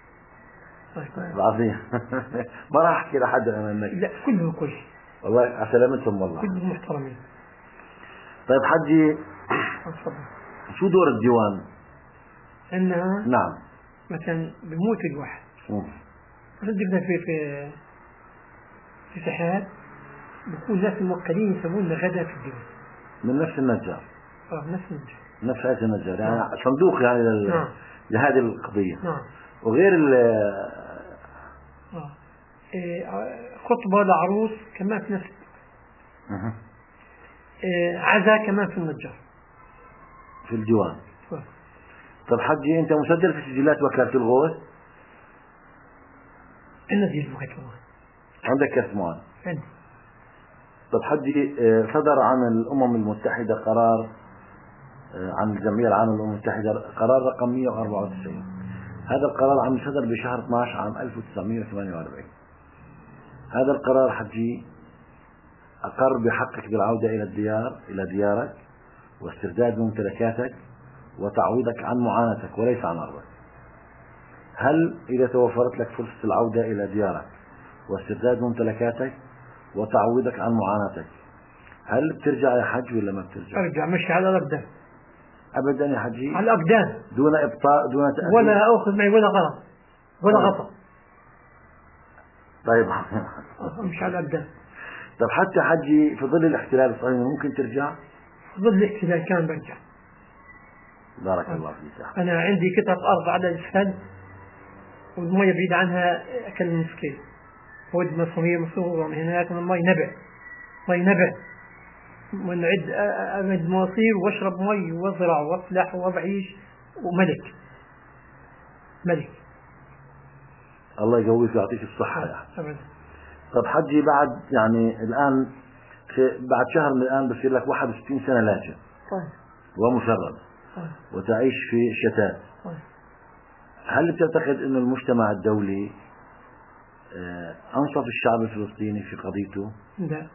عظيم. ما راح أحكي لحد أنا منك. لا كله كل شيء. والله على سلامتهم والله. كلهم محترمين. طيب حجي شو دور الديوان؟ إنها نعم. مثلا بموت الواحد. ردنا في في في سحاب بكون ناس الموكلين يسمون غدا في الديوان. من نفس النجار. آه نفس النجار. نفس هذا النجار يعني نعم. صندوق يعني لل... نعم. لهذه القضية. نعم. وغير ال. آه. إيه خطبة لعروس كمان في نفس. أه. إيه عزا كمان في النجار. في الديوان. آه. طب حجي أنت مسجل في سجلات وكالة الغوث؟ أنا زي وكالة الغوث. عندك كاسمان؟ عندي. طب حجي صدر عن الأمم المتحدة قرار عن الجمعية العامة للأمم المتحدة قرار رقم مئة وأربعة وتسعين. هذا القرار عم صدر بشهر اثني عشر عام ألف وتسعمئة وثمانية وأربعين. هذا القرار حجي أقر بحقك بالعودة إلى الديار إلى ديارك واسترداد ممتلكاتك وتعويضك عن معاناتك وليس عن أرضك. هل إذا توفرت لك فرصة العودة إلى ديارك واسترداد ممتلكاتك وتعويضك عن معاناتك هل بترجع يا حج ولا ما بترجع؟ أرجع مشي على الأقدام. أبدا يا حجي. على الأقدام. دون إبطاء دون تأثير. ولا أخذ معي ولا غلط ولا غطا. طيب. مش على الأقدام. طب حتى حجي في ظل الاحتلال الصهيوني ممكن ترجع؟ في ظل الاحتلال كان برجع. بارك الله فيك. أنا عندي قطعة أرض على الأسفل والمية بعيد عنها أكل المسكين. ود مصمية مصورة من هناك من المي نبع. مي نبع. ونعد أمد مواصير واشرب مي وازرع وافلح وبعيش وملك. ملك. الله يقويك ويعطيك الصحة يا حج. أبدا. طب حجي بعد يعني الآن في بعد شهر من الآن بصير لك واحد وستين سنة لاجئ. طيب. ومشرد. طيب. وتعيش في شتات. طيب. هل بتعتقد أن المجتمع الدولي أنصف الشعب الفلسطيني في قضيته؟ لا.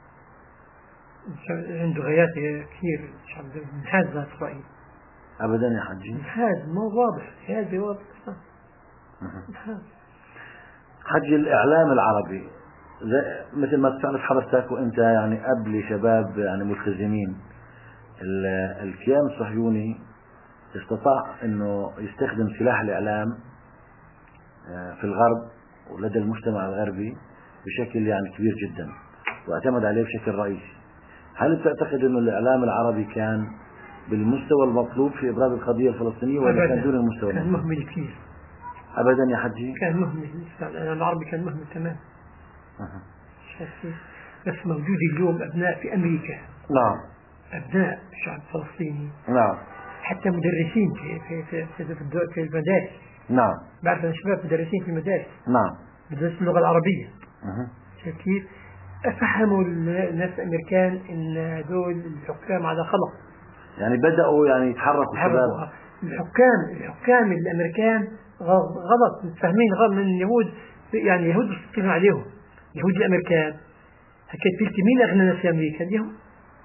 عنده غايات كثير الشعب منحاز ذات رأي. أبدا يا حجي. منحاز مو واضح هذا واضح. منحاز. حجي الإعلام العربي مثل ما تعرف حضرتك وأنت يعني أب لشباب يعني ملتزمين. الكيان الصهيوني استطاع أنه يستخدم سلاح الإعلام في الغرب ولدى المجتمع الغربي بشكل يعني كبير جدا واعتمد عليه بشكل رئيسي. هل تعتقد أن الإعلام العربي كان بالمستوى المطلوب في إبراز القضية الفلسطينية ولا كان دون المستوى المطلوب؟ كان مهمل كثير. أبدا يا حجي. كان مهمل. الإعلام العربي كان مهمل تمام. أه. بس موجود اليوم أبناء في أمريكا. نعم. أبناء الشعب الفلسطيني. نعم. حتى مدرسين في في في في, في المدارس. نعم. بعرف أنا شباب مدرسين في المدارس. نعم. مدرسين اللغة العربية. أه. شايف كيف؟ أفهموا الناس الأمريكان إن هذول الحكام على خلق. يعني بدأوا يعني يتحركوا الشباب. الحكام الحكام الأمريكان غلط متفاهمين غلط من اليهود. يعني اليهود بيستلموا عليهم. اليهود الأمريكان. حكيت فيك مين أغنى ناس في أمريكا؟ اليهود.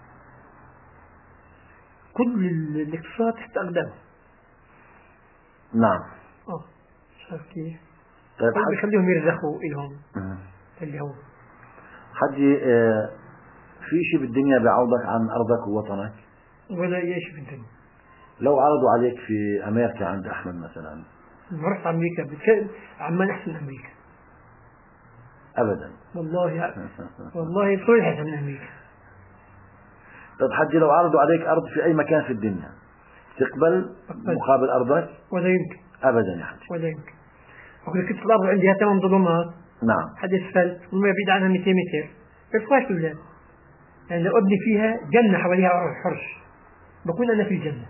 كل الاقتصاد تحت أقدامهم. نعم. اه شايف كيف؟ طيب حد بيخليهم يرزقوا إلهم. أه. اليهود. حجي اه في شيء بالدنيا بيعوضك عن أرضك ووطنك؟ ولا أي شيء في الدنيا. لو عرضوا عليك في أمريكا عند أحمد مثلا. ما رحت أمريكا بتكلم عمان أحسن أمريكا. أبدا. والله والله صلح أحسن أمريكا. طب حجي لو عرضوا عليك أرض في أي مكان في الدنيا تقبل مقابل أرضك؟ ولا يمكن. أبدا يا حجي. ولا يمكن. أقول لك الأرض عندها ثمان ظلمات. نعم. حد أسفل والمية بعيد عنها مئتين متر. بيرفعش الولاد. يعني لو أبني فيها جنة حواليها حرش بكون أنا في الجنة،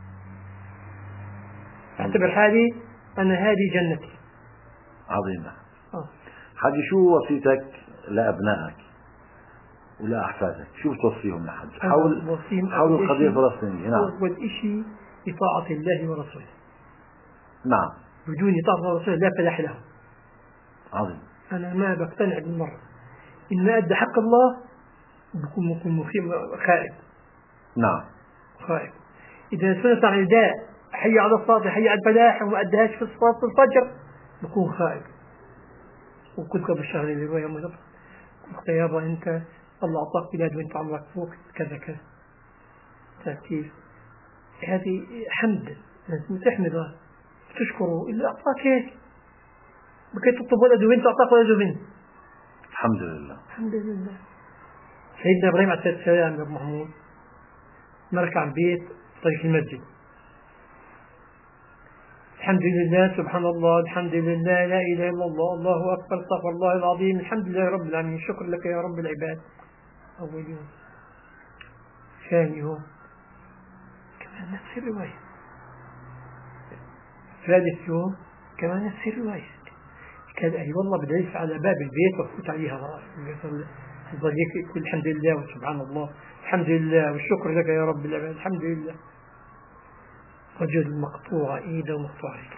أعتبر حالي أنا هذه جنتي. عظيمة. آه. حاجي شو وصيتك لأبنائك ولأحفادك؟ شو بتوصيهم يا حاج حول حول القضية الفلسطينية؟ نعم. أول شيء بطاعة الله ورسوله. نعم. بدون طاعة ورسوله لا فلاح له. عظيم. أنا ما بقتنع بالمرة إن ما أدى حق الله بكون بكون خائب. نعم. خائب. إذا سنة عن النداء حي على الصلاة حي على الفلاح وما أدهاش في الصلاة الفجر بكون خائب. وكنت قبل شهر اللي هو يوم الأربعاء قلت يابا أنت الله أعطاك بلاد وأنت عمرك فوق كذا كذا ترتيب. هذه حمد لازم تحمده تشكره إلا أعطاك هيك بكي تطلب ولد وبنت أعطاك ولد وبنت. الحمد لله. الحمد لله. سيدنا إبراهيم عليه السلام يا أبو محمود مرك عن بيت طريق المسجد الحمد لله سبحان الله الحمد لله لا إله إلا الله الله أكبر استغفر الله العظيم الحمد لله رب العالمين شكر لك يا رب العباد. أول يوم ثاني يوم كمان نفس الرواية ثالث يوم كمان نفس الرواية كان أي والله بدي أجلس على باب البيت وأفوت عليها ظليك يقول الحمد لله وسبحان الله الحمد لله والشكر لك يا رب العباد الحمد لله. رجل مقطوع إيده ومقطوع رجله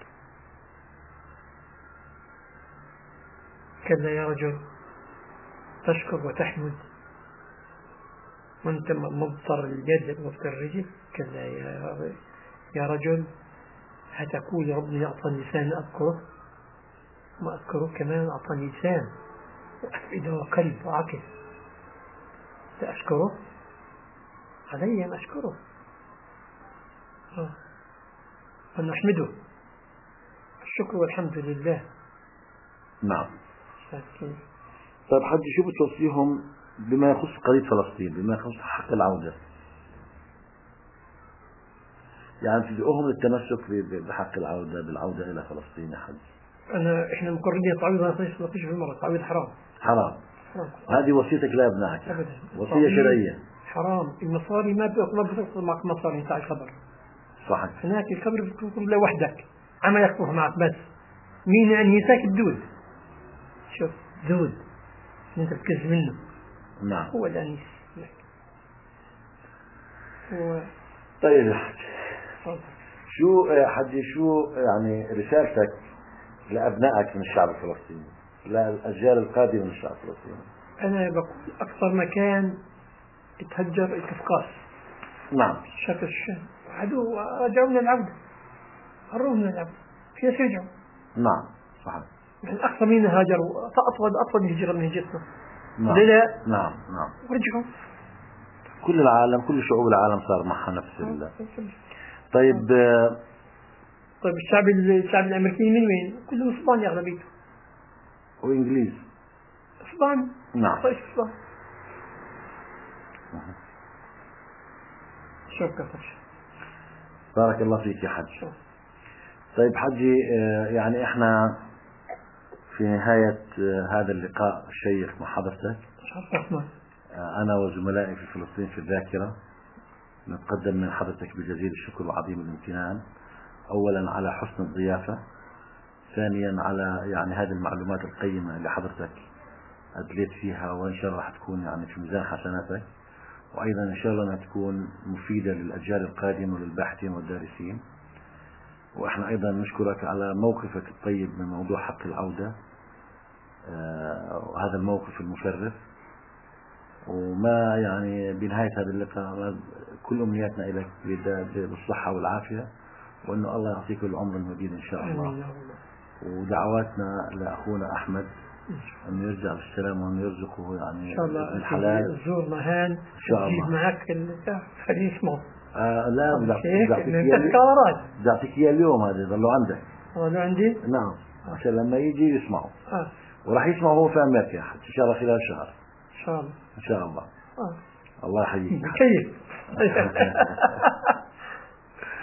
كلا يا رجل تشكر وتحمد وأنت مضطر اليد ومضطر الرجل. كلا يا يا رجل هتقول ربي أعطاني لسان أذكره ما أذكره كمان أعطاني لسان وأفئدة وقلب وعقل سأشكره علي أن أشكره فنحمده الشكر والحمد لله. نعم. شاكين. طيب حد شو بتوصيهم بما يخص قضية فلسطين بما يخص حق العودة؟ يعني تدعوهم للتمسك بحق العودة بالعودة إلى فلسطين يا حد. أنا إحنا مقررين تعويض ما فيش ما فيش في المرة تعويض حرام. حرام. حرام. هذه وصيتك لأبنائك. أبدا. وصية شرعية. حرام. المصاري ما ما بتوصل معك مصاري نتاع الخبر. صحيح. هناك الخبر بتكون لوحدك عمل يكفوه معك بس مين أنيساك الدود شوف دود أنت بتكز منه. نعم. هو الأنيس. هو. طيب يا حج شو حجي شو يعني رسالتك لأبنائك من الشعب الفلسطيني للأجيال القادمة من الشعب الفلسطيني؟ أنا بقول أكثر مكان يتهجر الكفقاس. نعم. شرق الشام عدو رجعونا العودة هرونا العودة في ناس رجعوا. نعم صحيح. يعني أكثر من هاجروا أطول أطول هجرة من هجرتنا. نعم. لا نعم نعم. ورجعوا. كل العالم كل شعوب العالم صار معها نفس ال. طيب. طيب الشعب الشعب الأمريكي من وين؟ كلهم إسبانيا أغلبيته. وإنجليز. إسبانيا. نعم. طيب إسبانيا. شكرا. بارك الله فيك يا حج. طيب حجي يعني احنا في نهاية هذا اللقاء الشيق مع حضرتك أنا وزملائي في فلسطين في الذاكرة نتقدم من حضرتك بجزيل الشكر وعظيم الامتنان أولا على حسن الضيافة ثانيا على يعني هذه المعلومات القيمة اللي حضرتك أدليت فيها وإن شاء الله راح تكون يعني في ميزان حسناتك وأيضا إن شاء الله أنها تكون مفيدة للأجيال القادمة وللباحثين والدارسين. وإحنا أيضا نشكرك على موقفك الطيب من موضوع حق العودة آه وهذا الموقف المشرف وما يعني بنهاية هذا اللقاء كل أمنياتنا إليك بالصحة والعافية وأنه الله يعطيك العمر المديد إن شاء الله. ودعواتنا لأخونا أحمد أن يرجع بالسلام وأن يرزقه يعني إن شاء الله الحلال. زور مهان إن شاء الله. معك خليه يسمعه. آه لا بدي أعطيك إياه اليوم هذا يضلوا عندك. ضلوا عندي؟ نعم عشان لما يجي يسمعوا. آه. وراح يسمعوا هو في أمريكا إن شاء الله خلال شهر. إن شاء الله. إن شاء الله. آه. الله يحييك. كيف؟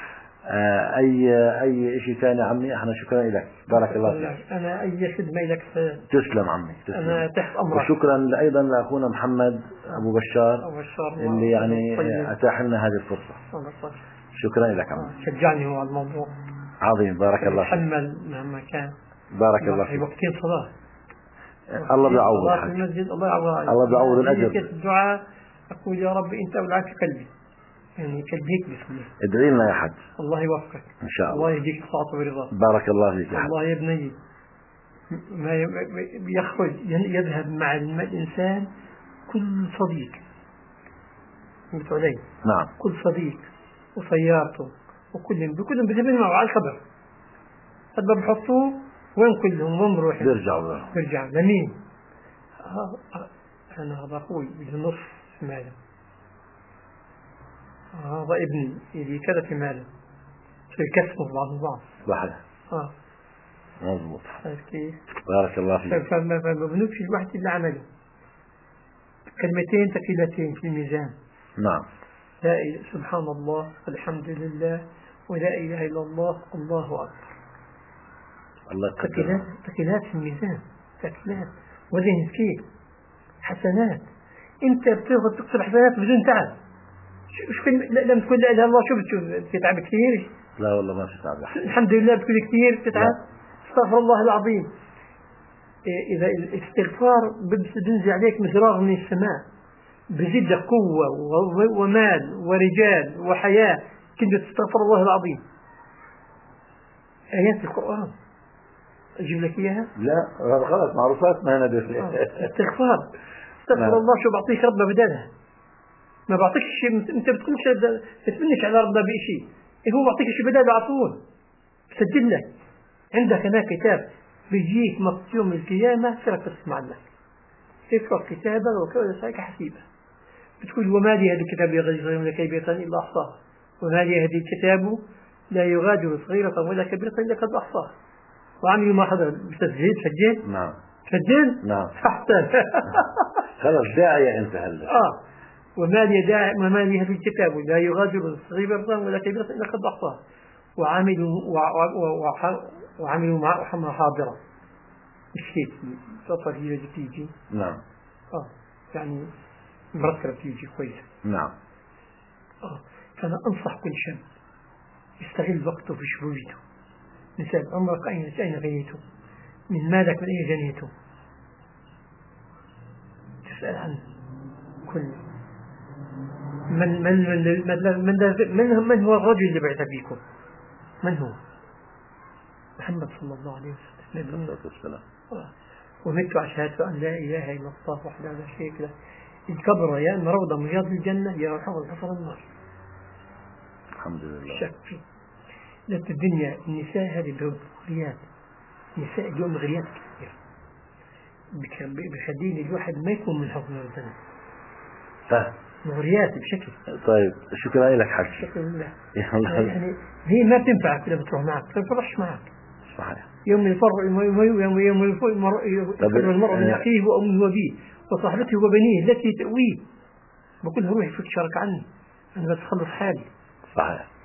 آه، أي أي شيء ثاني عمي، احنا شكرا لك، بارك الله فيك. أنا أي خدمة لك. تسلم عمي، تسلم. أنا تحت أمرك. وشكرا أيضا لأخونا محمد أبو بشار, أبو بشار اللي يعني أتاح لنا هذه الفرصة. شكرا لك عمي. شجعني هو على الموضوع. عظيم، بارك الله فيك. يتحمل مهما كان. بارك الله فيك. وقتين صلاة. الله بيعوض. صلاة في المسجد الله يعوض. الله بيعوض الأجر. الدعاء أقول يا رب أنت أولعك في قلبي، يعني قلبي هيك بسم. ادعي لنا يا حج. الله يوفقك إن شاء الله. الله يهديك طاعته ورضاه. بارك الله فيك يا حج. الله يا ابني ما يخرج يذهب مع الإنسان كل صديق. قلت عليه. نعم. كل صديق وسيارته وكلهم بكلهم بذهبهم معه على الخبر. هذا بحطوه وين كلهم وين بروح؟ بيرجعوا بيرجعوا لمين؟ أنا هذا أخوي بالنص في ماله، هذا ابني اللي كذا في ماله، شو يكسبوا بعض البعض. صحيح. آه. مضبوط. كيف؟ بارك الله فيك. فما بنوك في الواحد اللي عمله كلمتين ثقيلتين في الميزان. نعم. لا إله سبحان الله الحمد لله ولا إله إلا الله الله أكبر. الله ثقيلات ثقيلات في الميزان، ثقيلات وزن كيف حسنات. أنت بتاخذ تكسب حسنات بدون تعب. شو كل لم تكن لا إله إلا الله شو بتشوف بتتعب كثير؟ لا والله ما بتتعب. الحمد لله بتكون كثير بتتعب. استغفر الله العظيم. إذا الاستغفار بينزل عليك مزرار من السماء، بزيد قوة ومال ورجال وحياة كنت تستغفر الله العظيم. آيات القرآن أجيب لك إياها؟ لا غلط، معروفات ما ندرس. استغفار استغفر الله شو بعطيك ربنا بدالها. ما بعطيك شيء أنت بتكونش تتمنش على ربنا بشيء، هو بعطيك شيء بداله على طول. بسجل لك عندك هناك كتاب بيجيك مقت يوم القيامة سرك تسمع لك اقرأ كتابا وكذا سايك حسيبا. بتقول وما لي هذا الكتاب يغادر صغيرة ولا كبيرة إلا أحصاها، وما لي هذا الكتاب لا يغادر صغيرة ولا كبيرة إلا قد أحصاها. وعملوا ما حضر بتسجيل سجل. نعم. سجل. نعم. أحسن. خلاص داعية أنت هلا. آه. وما لي داعي وما لي هذا الكتاب لا يغادر صغيرة ولا كبيرة إلا قد أحصاها. وعملوا وعملوا مع حاضرة مش هيك سطر هي تيجي. نعم. آه يعني مرتبة تيجي كويسة. نعم. آه فأنا أنصح كل شاب يستغل وقته في شبوبته. مثال عمرك أين أين غنيته؟ من مالك من أين جنيته؟ تسأل عنه كل من من من من من, من, من هو الرجل اللي بعث فيكم؟ من هو؟ محمد صلى الله عليه وسلم. ومت أشهد أن لا إله إلا الله وحده لا شريك له الكبر يا إما روضة من رياض الجنة يا حفظ حفظ النار. الحمد لله. شك لأن الدنيا النساء هذه بغريات، نساء اليوم غريات كثير بخلين الواحد ما يكون من حفظ الجنة. فهم. مغريات بشكل. طيب شكرا لك حاج. شكرا لله. يعني هي ما بتنفعك كده بتروح معك ما بتروحش معك. صحيح. يوم يفر يوم يوم يوم يوم يفر المرء من أخيه وأمه وأبيه وصاحبته وبنيه التي تأويه بقول له روحي فيك شارك عني أنا بتخلص حالي. صحيح.